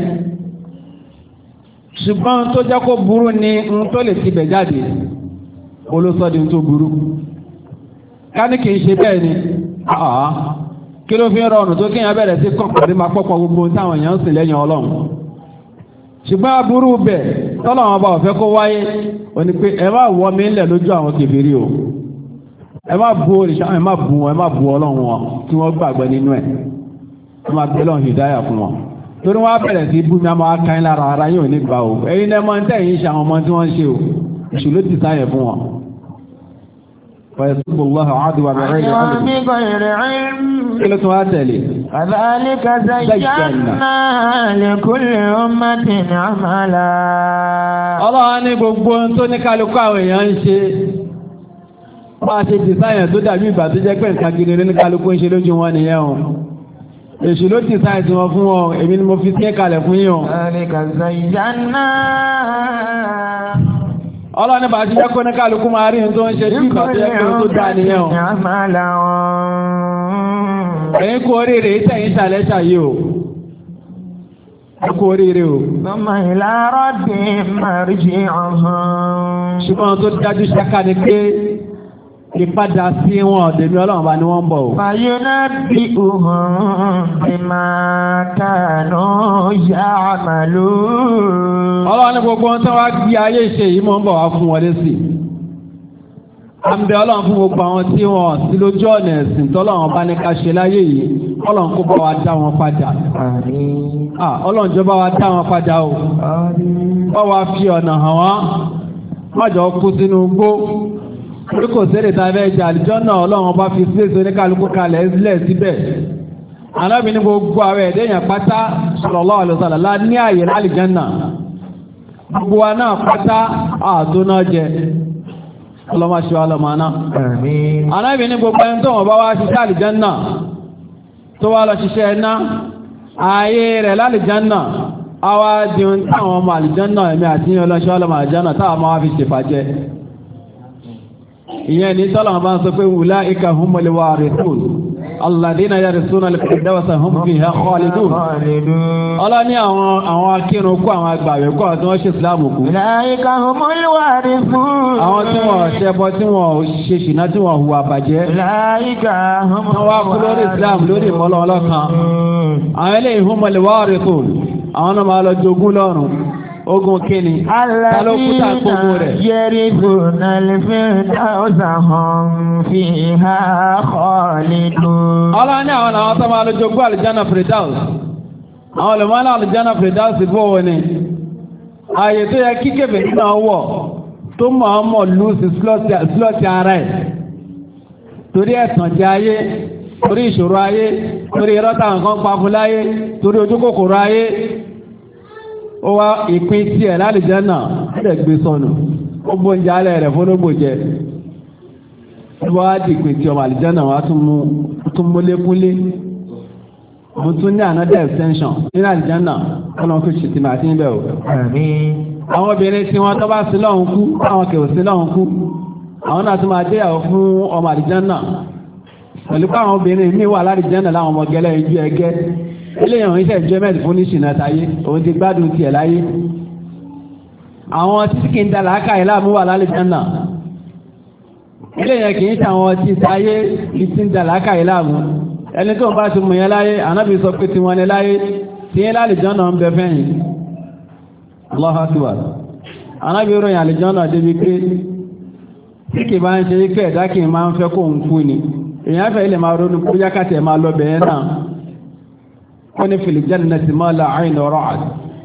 ṣùgbọ́n tó jẹ́ kó burú ní ń tó lè ti bẹ̀ jáde olóṣọ́dí tó burú ká ní kìí ṣe bẹ́ẹ̀ ni kí ló fi ń rọrùn tó kíyàn bẹ̀rẹ̀ sí kọ̀kọ̀rí máa pọ̀pọ̀ gbogbo táwọn èèyàn ń sìn lẹ́yìn Ọlọ́run ṣùgbọ́n aburú bẹ̀ tọ́lọ́wọ́n bá ọ̀fẹ́ kó wáyé ó ní pé ẹ má wọ́ mi ńlẹ̀ lójú àwọn kèfèrí o ẹ má bu òrìṣà ẹ má bu wọn ẹ má bu Ọlọ́run wọn tí wọ́n gbàgbọ́ nínú ẹ̀ ẹ má bẹ́ lọ́hùn hìdáyà fún wọn torí wọ́n á bẹ̀rẹ̀ sí bú mi a máa ká lára ara yóò ní gbà o ẹ̀yin náà máa ń tẹ̀yìn ṣe àwọn ọmọ tí wọ́n ń ṣe o ìṣòro ti sáyẹ̀ fún wọn. ويسب الله عدوا بغير علم كلمة واتلي كذلك زينا لكل أمة عملا الله ní gbogbo tó ní kálukú àwọn èèyàn ń ṣe bá ṣe dìsáyẹ̀ tó dàbí ìgbà tó jẹ́ pé nǹkan gidi ní kálukú ń ṣe lójú wọn nìyẹn o èṣù ló dìsáyẹ̀ tí wọ́n fún wọn èmi ni mo fi sí kalẹ̀ fún yín o. كذلك زينا Ọlọ́ni bá ti jẹ́ kó ní kálukú máa rí tó ń ṣe tí ìgbà tó yẹ kó tó dá nìyẹn o. Ẹ̀yin kú oríire ìtẹ̀yìn ṣàlẹ́ ṣàyé o. Ẹ kú oríire o. Thumma ila rabbihim marji'uhum. Ṣùgbọ́n tó dájú ṣáká ni pé ìpadà sí wọn ọ̀dẹ̀mí Ọlọ́run bá ní wọ́n ń bọ̀ o. Fayunabbi'uhum bima kanu ya'malun. Ọlọ́run ní gbogbo ohun tí wọ́n gbé ayé ṣe yìí mọ́ ń bọ̀ wá fún wọlé sí. àmì ọlọ́run fún gbogbo àwọn tí wọ́n sí lójú ọ̀nà ẹ̀sìn tọ́lọ́run bá ní ká ṣe láyé yìí ọlọ́run kó bá wa dá wọn padà. Ọlọ́run jọ̀ọ́ bá wa dá wọn padà o. Bá wa fi ọ̀nà hàn wọ́n má jọ kú sínú igbó orí kò sẹ́lẹ̀ tá a fẹ́ jẹ àlùjánnà ọlọ́run bá fi sílẹ̀ sóní kálukú kalẹ̀ sílẹ̀ síbẹ̀. Ànábì ní gbogbo àwọn ẹ̀dẹ́yàn pátá sallallahu alaihi wasallam ní ààyè l'àlùjánnà gbogbo wa náà pátá àtúná jẹ ọlọ́máṣẹ́ ọlọ́mọ́ná. Ànábì ní gbogbo ẹni tó wọ́n bá wá ṣiṣẹ́ àlùjánnà tó wá lọ ṣiṣẹ́ ẹ̀ná ààyè rẹ̀ l'àlùjánnà àwa di ohun táwọn ọmọ àlùjánnà ẹ̀mí àti ọlọ́ṣẹ́ ọlọ́mọ àlùjánnà táwọn máa fi ṣèfàjẹ́. ìyẹn ní tọ́lọ̀ bá ń sọ pé ulaika humul warithun alladhina yarisuna al-firdawsa hum fiha khalidun. ọlọ́ ní àwọn akírun kú àwọn agbàwẹ̀ kọ́ tí wọ́n ṣe islam kú. ulaika humul warithun. àwọn tí wọ́n ṣẹbọ tí wọ́n ṣe ṣìnà tí wọ́n hùwà bàjẹ́. ulaika humul warithun. wọ́n wá kú lórí islam lórí ìmọ̀lọ́ ọlọ́kan. àwọn eléyìí humul warithun àwọn náà máa lọ jogún lọ́run. Ogun kíni? Alladhina yarithuna al-firdawsa hum fiha khalidun. Ọlọ́run ní àwọn tó máa lọ jogún àlùjánnà Firdaus. Àwọn olùmọ́lá àlùjánnà Firdaus bó wọn ni. Ààyè tó yẹ kí kébè nínú ọwọ́ tó mọ̀ lùsì slọ́ọ̀tì ara ẹ̀. Torí ẹ̀tàn jẹ ayé, torí ìṣòro ayé, torí ìrọ́ta nǹkan pa fún láyé, torí ojú kòkòrò ayé. Ó wá ìpín tí ẹ̀ l'àlùjánnà ẹ̀dẹ̀ gbé sọnù ó gbóúnjẹ alẹ́ rẹ̀ fólógbò jẹ ó wá di ìpín tí ọmọ àlùjánnà wá tún mú lékúnlé mo tún ní another extension nínú àlùjánnà ọlọ́run kò ṣètì màá tí ń bẹ̀ o. àwọn obìnrin tí wọ́n tọ́ bá sí lọ́hùn kú àwọn kò sí lọ́hùn kú àwọn náà tún máa déyàwó fún ọmọ àlùjánnà pẹ̀lú pé àwọn obìnrin míì wà l'àlùjánnà láwọn ọmọ gẹ́lẹ́ ijú ẹgẹ́ eléyàn iṣẹ́ enjoyment fún ní ṣìnà táyé òun ti gbádùn tiẹ̀ láyé àwọn títí kí n da làákà yìí láàmú wà l'àlùjánnà eléyàn kì í ṣe àwọn tí táyé ti ń da làákà yìí láàmú ẹni tó ń bá ti mú yẹn láyé ànábì sọ pé tiwọn ni láyé tí yẹn l'àlùjánnà ń bẹ fẹ́yìn Allahu Akbar ànábì ròyìn àlùjánnà débi pé tí kì bá ń ṣe ikẹ́ ẹ̀dá kì í máa ń fẹ́ kó ń kú ni èèyàn fẹ́ ilẹ̀ máa ronú kó yákàtẹ̀ máa lọ bẹ̀ẹ́ náà كن في الجنة ما لا عين رأت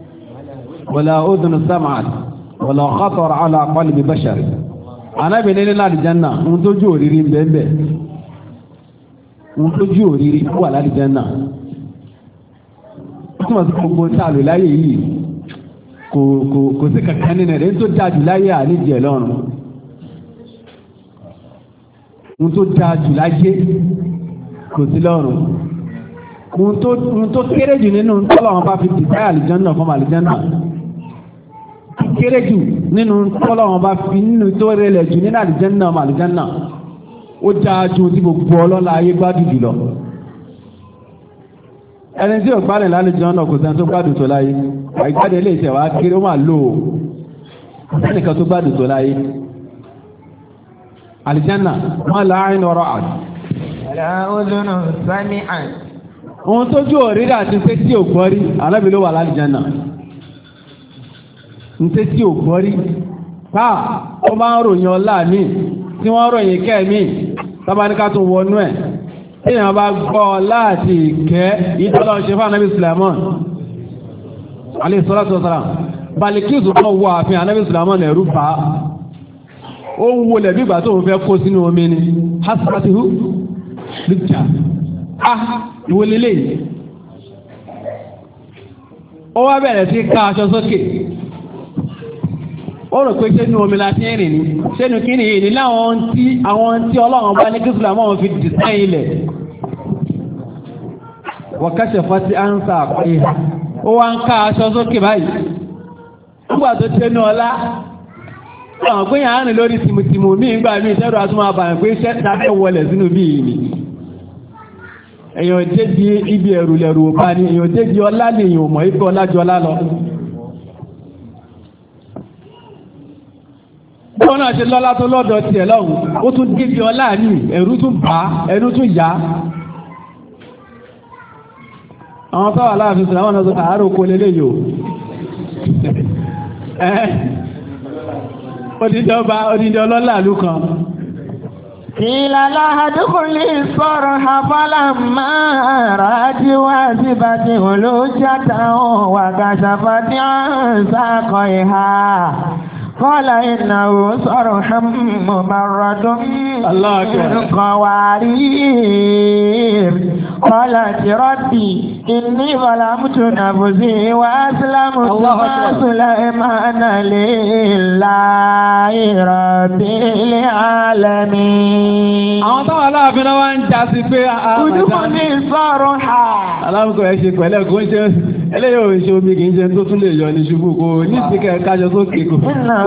ولا أذن سمعت ولا خطر على قلب بشر أنا بنين لا الجنة أنتو جوري بمبه أنتو جوري ولا الجنة ثم تقول تعالوا لا يي kò sí kankan nínú rẹ̀ tó dájú láyé àníjẹ̀ lọ́rùn tó dájú láyé kò sí lọ́rùn ohun tó kéré jù nínú tọ́lọ́wọ́n bá fi dìtẹ́ àlìjánà fún àlìjánà kéré jù nínú tọ́lọ́wọ́n bá fi nínú tó rẹlẹ̀ jù nínú àlìjánà fún àlìjánà ó dájú tí gbogbo ọlọ́lá ayé gbádùn jùlọ ẹni tí ò gbádùn lálìjánà kò sẹ́ni tó gbádùn tó láyé àìgbádùn ilé ìṣẹ̀wá kéré ó máa lò ó ẹnìkan tó gbádùn tó láyé àlìjánà wọn láàrin ọ̀rọ̀ àti ohun tó jú òrírà àti ṣe tí ò gbọ́rí alábi ló wà l'àlùjánnà ń ṣe tí ò gbọ́rí páà ó máa ń ròyìn ọlá mi tí wọ́n ròyìn kẹ́ mi tábáníká tó wọnú ẹ̀ èèyàn bá gbọ́ láti ìkẹ́ ìtọ́lọ́ ṣe fún anábì Sulaiman alayhi salatu wassalam Balikisu kan wọ àfihàn anábì Sulaiman ẹ̀rú bá ó ń wọlẹ̀ bí ìgbà tó ń fẹ́ kó sínú omi ni hasbatihu lùjà ìwòlélé ó wá bẹ̀rẹ̀ sí ká aṣọ sókè ó rò pé ṣénú omi láti rìn ní ṣénú kí ní ìní láwọn tí Ọlọ́run bá ní kí Sùlámọ̀ fi dìsáìn ilẹ̀ wọ̀káṣẹ̀ fásí ánsà pé ó wá ń ká aṣọ sókè báyìí nígbà tó ṣénú ọlá àwọn pé yàn á rìn lórí tìmùtìmù mí ń gbà mí ìṣẹ́rù àtúmọ̀ àbàyàn pé iṣẹ́ tàbí wọlẹ̀ sínú bí ìní èyàn débi ibi ẹ̀rù lẹ̀rù ọba ni èyàn débi ọlá ni èyàn mọ̀ ikọ̀ ọlájọ́ ọlá lọ. bí wọ́n náà ṣe lọ́lá tó lọ́dọ̀ tiẹ̀ lọ́hùn ó tún débi ọlá ní ẹ̀rù tún bá ẹ̀rù tún yá. àwọn táwà láàfin sọ̀rọ̀ àwọn náà sọ àárò kó lélẹ̀ yòó. odidi ọlọ́lá ìlú kan قيل لها ادخلي الصرح فلما رأت واسبته لجته وكشفت عن ساقيها قال إنه صرح ممرد من قوارير قالت ربي إني ظلمت نفسي وأسلمت مع سليمان لله رب العالمين. àwọn táwọn aláàfin náà wá ń jà sí pé ojúmọ́ ní sọ̀rọ̀ ha. aláàmúkọ̀ ẹ̀ ṣe pẹ̀lẹ́ kó ń ṣe eléyìí ò ń ṣe omi kì í ṣe tó tún lè yọ ní ṣubú kó ní ìsìnkẹ́ kájọ sókè kò.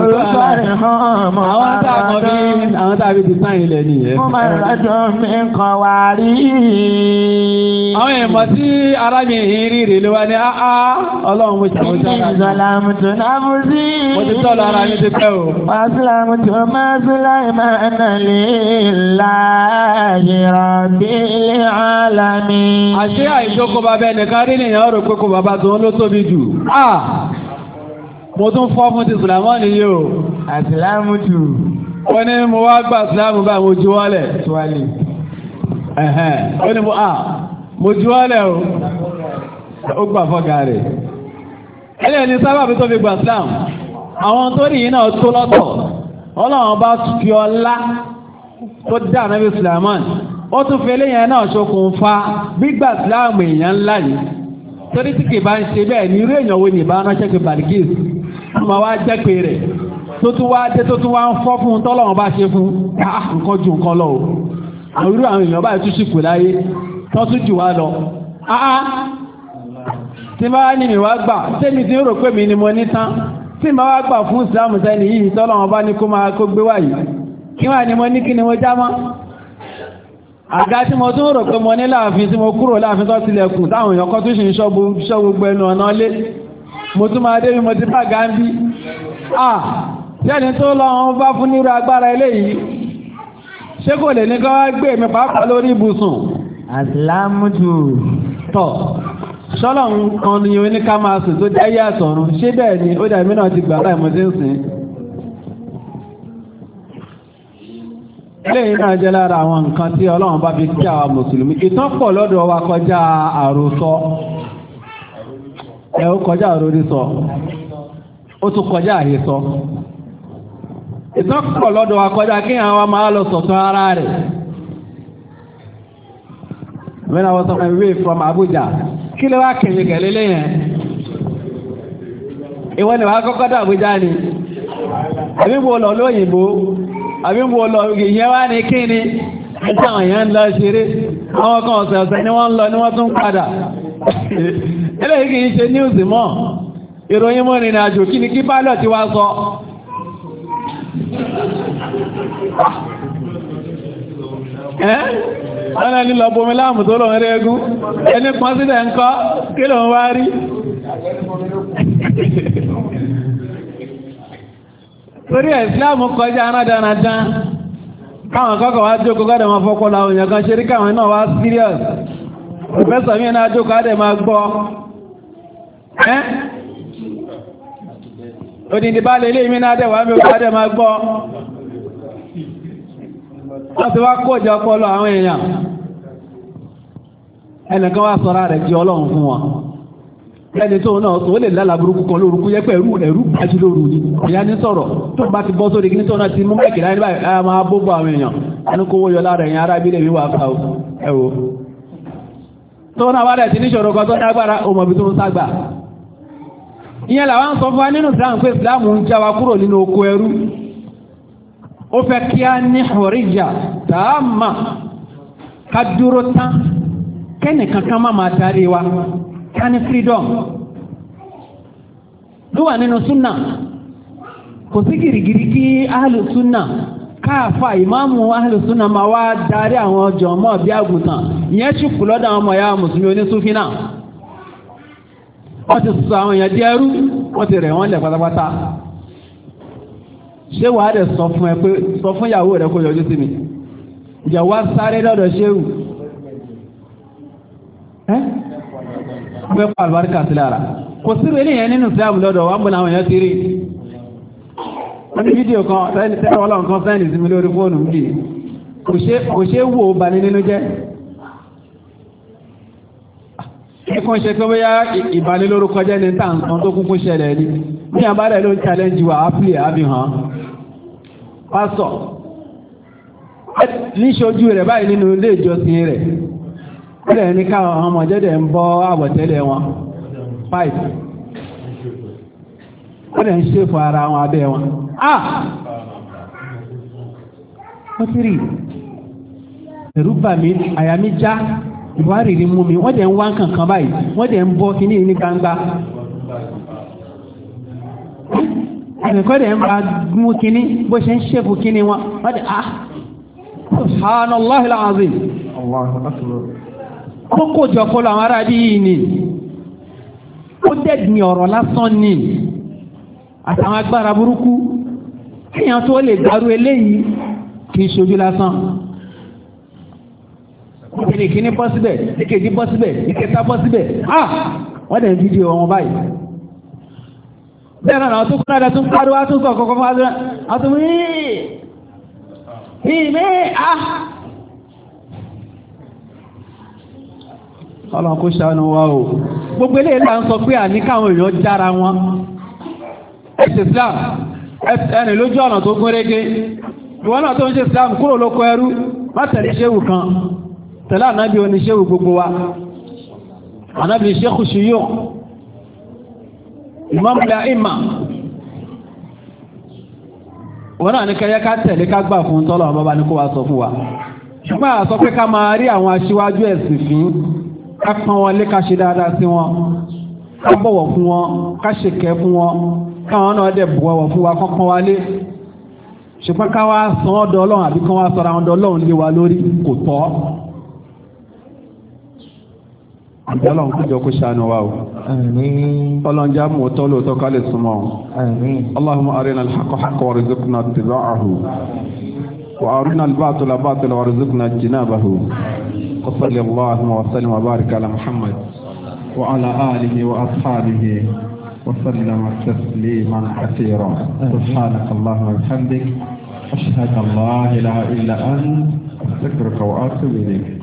àwọn tàbí ti sáyìn ilẹ̀ nìyẹn. mo máa ń rájọ mi kan wá rí. àwọn èèmọ̀ tí arábìnrin rí rè ló wá ní áá ọlọ́run mo ṣàmójá rà. ìsọ̀làmù tó náà bú sí. mo ti tọ́lọ ara mi ti pẹ́ o. wàásùlámù tó máa Sulaymana lillahi rabbil alamin. àṣé àìjókòó bàbá ẹnìkan rí nìyẹn rò pé kò bàbá tó ń ló tóbi jù. mo tún fọ́ fún ti Sulaymana yìí o. àsìlámù jù. wọ́n ní mo wá gbà sílámù báyìí mo ju wọ́lẹ̀. ó ní mo ju wọ́lẹ̀ o. ó gbà fọ́gà rẹ̀. ẹlẹ́ni sábàbí tó fi gbà sílámù. àwọn tó rí yìí náà tó lọ́tọ̀. Ọlọ́run bá fi ọlá tó dá Ànábì Sulaymana. ó tún fi eléyìn náà ṣokùnfà gbígbà sílámù èèyàn ńlá ni. torí tí kì bá ń ṣe bẹ́ẹ̀ ní irú èèyàn wo ni ìbá ránṣẹ́ pé Balkis. ọmọ wa jẹ́ pé rẹ̀. tó tún wá dé tó tún wá ń fọ́ fún tọ́lọ́run bá ṣe fún nǹkan ju nǹkan lọ o. àwọn irú àwọn èèyàn báyìí tún sì kù láyé tó tún jù wá lọ. tí bá ní mi wá gbà tẹ́mi tí ó rò pé mi ni mo ní tán tí ma wá gbà fún ìsìlámù sẹ́ni yìí tọ́lọ́run bá ní kó máa kó gbé wáyìí kí wà ní mo ní kí ni mo já mọ́. àga tí mo tún rò pé mo ní láàfin tí mo kúrò láàfin tó tilẹ̀kùn táwọn èèyàn kan tó ṣe ń ṣọ́ gbogbo ẹnu ọ̀nà lé mo tún máa dé bí mo ti bá gáńbí. sẹ́ni tó lọ́wọ́ bá fún nírú agbára eléyìí ṣé kò lè ní ká wá gbé mi pàápàá lórí ibùsùn. àsìlámùtù tọ̀ ṣọ́lọ̀ kan ni oníká máa sùn tó dáyé àtọ̀run ṣé bẹ́ẹ̀ ni ó dàbí náà ti gbà láì mo ti ń sìn. eléyìí náà jẹ́ lára àwọn nǹkan tí Ọlọ́run bá fi kí àwa mùsùlùmí ìtàn pọ̀ lọ́dọ̀ wa kọjá àròsọ ẹ̀ ó kọjá àròrísọ ó tún kọjá àhesọ ìtàn pọ̀ lọ́dọ̀ wa kọjá kí àwọn máa lọ sọ̀tún ara rẹ̀. When I was on my way from Abuja kí ló wá kẹ̀yìn kẹ̀lé lẹ́yìn ìwọ ni wàá kọ́kọ́ dà Àbújá ni àbí mo lọ lóyìnbó àbí mo lọ ìyẹn wá ní kí ni ẹjọ́ àwọn èèyàn ń lọ ṣeré àwọn kan ọ̀sẹ̀ọ̀sẹ̀ ni wọ́n ń lọ ni wọ́n tún padà eléyìí kì í ṣe níwùsì mọ́ ìròyìn mọ́ ìrìn àjò kí ni kí pilot wá sọ. Ọ̀nà ní lọ bomi láàmù tó lọ rẹ̀ egún, ẹni pọ́n sílẹ̀ ń kọ́, kí lọ wá rí? Torí Ìsìlámù kọjá arádáradán, káwọn kọ́kọ̀ wá jókòó gọ́dẹ̀ wọn fọ́kọ́ láwọn èèyàn kan ṣe rí káwọn náà wá serious. Pòfẹ́sọ̀ mi náà jókòó á dẹ̀ máa gbọ́. Òdìdí bá lè lé mi náà dẹ̀ wá mi ó dẹ̀ máa gbọ́. Wọ́n ti wá kójọ ọpọlọ àwọn èèyàn. Ẹnìkan wá sọ́ra rẹ̀ jí Ọlọ́run fún wọn. Ẹni tó náà tó lè lálàá burúkú kan lórúkú yẹ pé ẹ̀rú bájú lóru ni. Ìyá ní sọ̀rọ̀ tó bá ti bọ́ sórí kí ní tó náà ti mú mẹ́kì láyé báyìí a máa bóbó àwọn èèyàn. Ẹni kó wó yọ lára ẹ̀yìn ará bílẹ̀ mi wà fà ẹ̀wò. Tó náà wá rẹ̀ ti ní ṣòro kan tó ní agbára ọmọ ibi tó ń ságbà. Ìyẹn làwọn sọ fún wa nínú Ìsìlámù pé Ìsìlámù ń já wa kúrò nínú oko ẹrú. Ó fẹ́ kí a ní hurriya tààmà ká dúró tán kẹ́nìkan kan máa darí wa ká ní freedom ló wà nínú súnà kò sí gìrìgìrì kí ahlu súnà káàfà ìmáàmù ahlu súnà máa wá darí àwọn ọjọ́ mọ́ bí àgùntàn ìyẹn ṣùkú lọ́dọ̀ àwọn ọmọ ya mùsùlùmí onísúfí náà wọ́n ti sọ àwọn èèyàn di ẹrú wọ́n ti rẹ̀ wọ́n lẹ̀ pátápátá. Ṣé wàá dẹ̀ sọ fún ẹ pé sọ fún ìyàwó rẹ kó yọjú sí mi ìyàwó á sáré lọ́dọ̀ ṣéwù gbé pa àlùbáríkà sí lára kò sí rẹ̀ nìyẹn nínú ìsìlámù lọ́dọ̀ wà ń bọ̀ láwọn èèyàn ti rí wọ́n ní fídíò kan tẹ́lẹ̀ ọlọ́run kan sẹ́ndì sí mi lórí fóònù mi kò ṣe wò bani nínú jẹ́ kíkún ṣe pé bóyá ìbanilórúkọ jẹ́ ní tàǹtàn tó kúkú ṣẹlẹ̀ ní ní àbárẹ̀ ló ń challenge wa ápìlì àbíhàn pásọ̀ ní ṣojú rẹ̀ báyìí nínú ilé ìjọsìn rẹ̀ rẹ̀ ní káwọn ọmọ jẹ́dẹ̀ ń bọ́ àwọ̀tẹ́lẹ̀ wọn pipe ó dẹ̀ ń ṣe fún ara wọn abẹ́ wọn wọ́n ti rí ẹ̀rù bà mí àyà mi já ìwárìrì mú mi wọ́n dẹ̀ ń wá kankan báyìí wọ́n dẹ̀ ń bọ́ kíní ní gbangba ẹ̀kọ́ dẹ̀ ń bá mú kíní bó ṣe ń ṣẹ́fù kíní wọn wọ́n dẹ̀ subhanallahil azim ó kò jọ fọlọ àwọn ará yìí ni ó dẹ̀ ní ọ̀rọ̀ lásán ni àtàwọn agbára burúkú kíyàn tó lè dárú eléyìí kì í ṣojú lásán ìkíní bọ́ síbẹ̀ ìkejì bọ́ síbẹ̀ ìkẹta bọ́ síbẹ̀ wọ́n dẹ̀ ń fídíò wọn báyìí bẹ́ẹ̀ náà tó kúrò àdá tó ń pariwo àtúnkọ̀ kọ̀kọ́ fún àtúnkọ̀ ọlọ́run kó ṣàánú wa o gbogbo eléyìí là ń sọ pé àní káwọn èèyàn jára wọn ẹ̀sìn Islam ẹni lójú ọ̀nà tó gún régé ìwọ́n náà tó ń ṣe Islam kúrò lóko ẹrú má tẹ̀lé ṣéwù kan tẹ̀lé ànábì oníṣéwù gbogbo wa ànábì ṣékù ṣíyọ̀ Imam al-A'imma wọ́n náà ní kẹyẹ ká tẹ̀lé ká gbà fún tọ́lọ̀ ọmọ bá ní kó wa sọ fún wa ṣùgbọ́n àsọ pé ká máa rí àwọn aṣíwájú ẹ̀sìn fín ká pọ́n wọn lé ká ṣe dáadáa sí wọn ká bọ̀wọ̀ fún wọn ká ṣèkẹ́ fún wọn káwọn náà dẹ̀ bọ̀wọ̀ fún wa kọ́kọ́ wa lé ṣùgbọ́n ká wá sàn ọ́ dọ́ ọlọ́run àbí kán wá sọ̀rọ̀ àwọn ọlọ́run lé wa lórí kò tọ́ ọlọ́run kújọ kó ṣàánú wa o ọlọ́run já mú ọtọ́ lóòótọ́ ká lè súnmọ́ o Allahumma arina al-haqqa haqqan warzuqna ittiba'ahu wa arina al-batila batilan warzuqna ijtinabahu wa sallallahu wa sallim wa barik ala Muhammad wa ala alihi wa ashabihi wa sallama tasliman kathira subhanaka Allahumma wa bihamdik ashhadu an la ilaha illa anta astaghfiruka wa atubu ilayk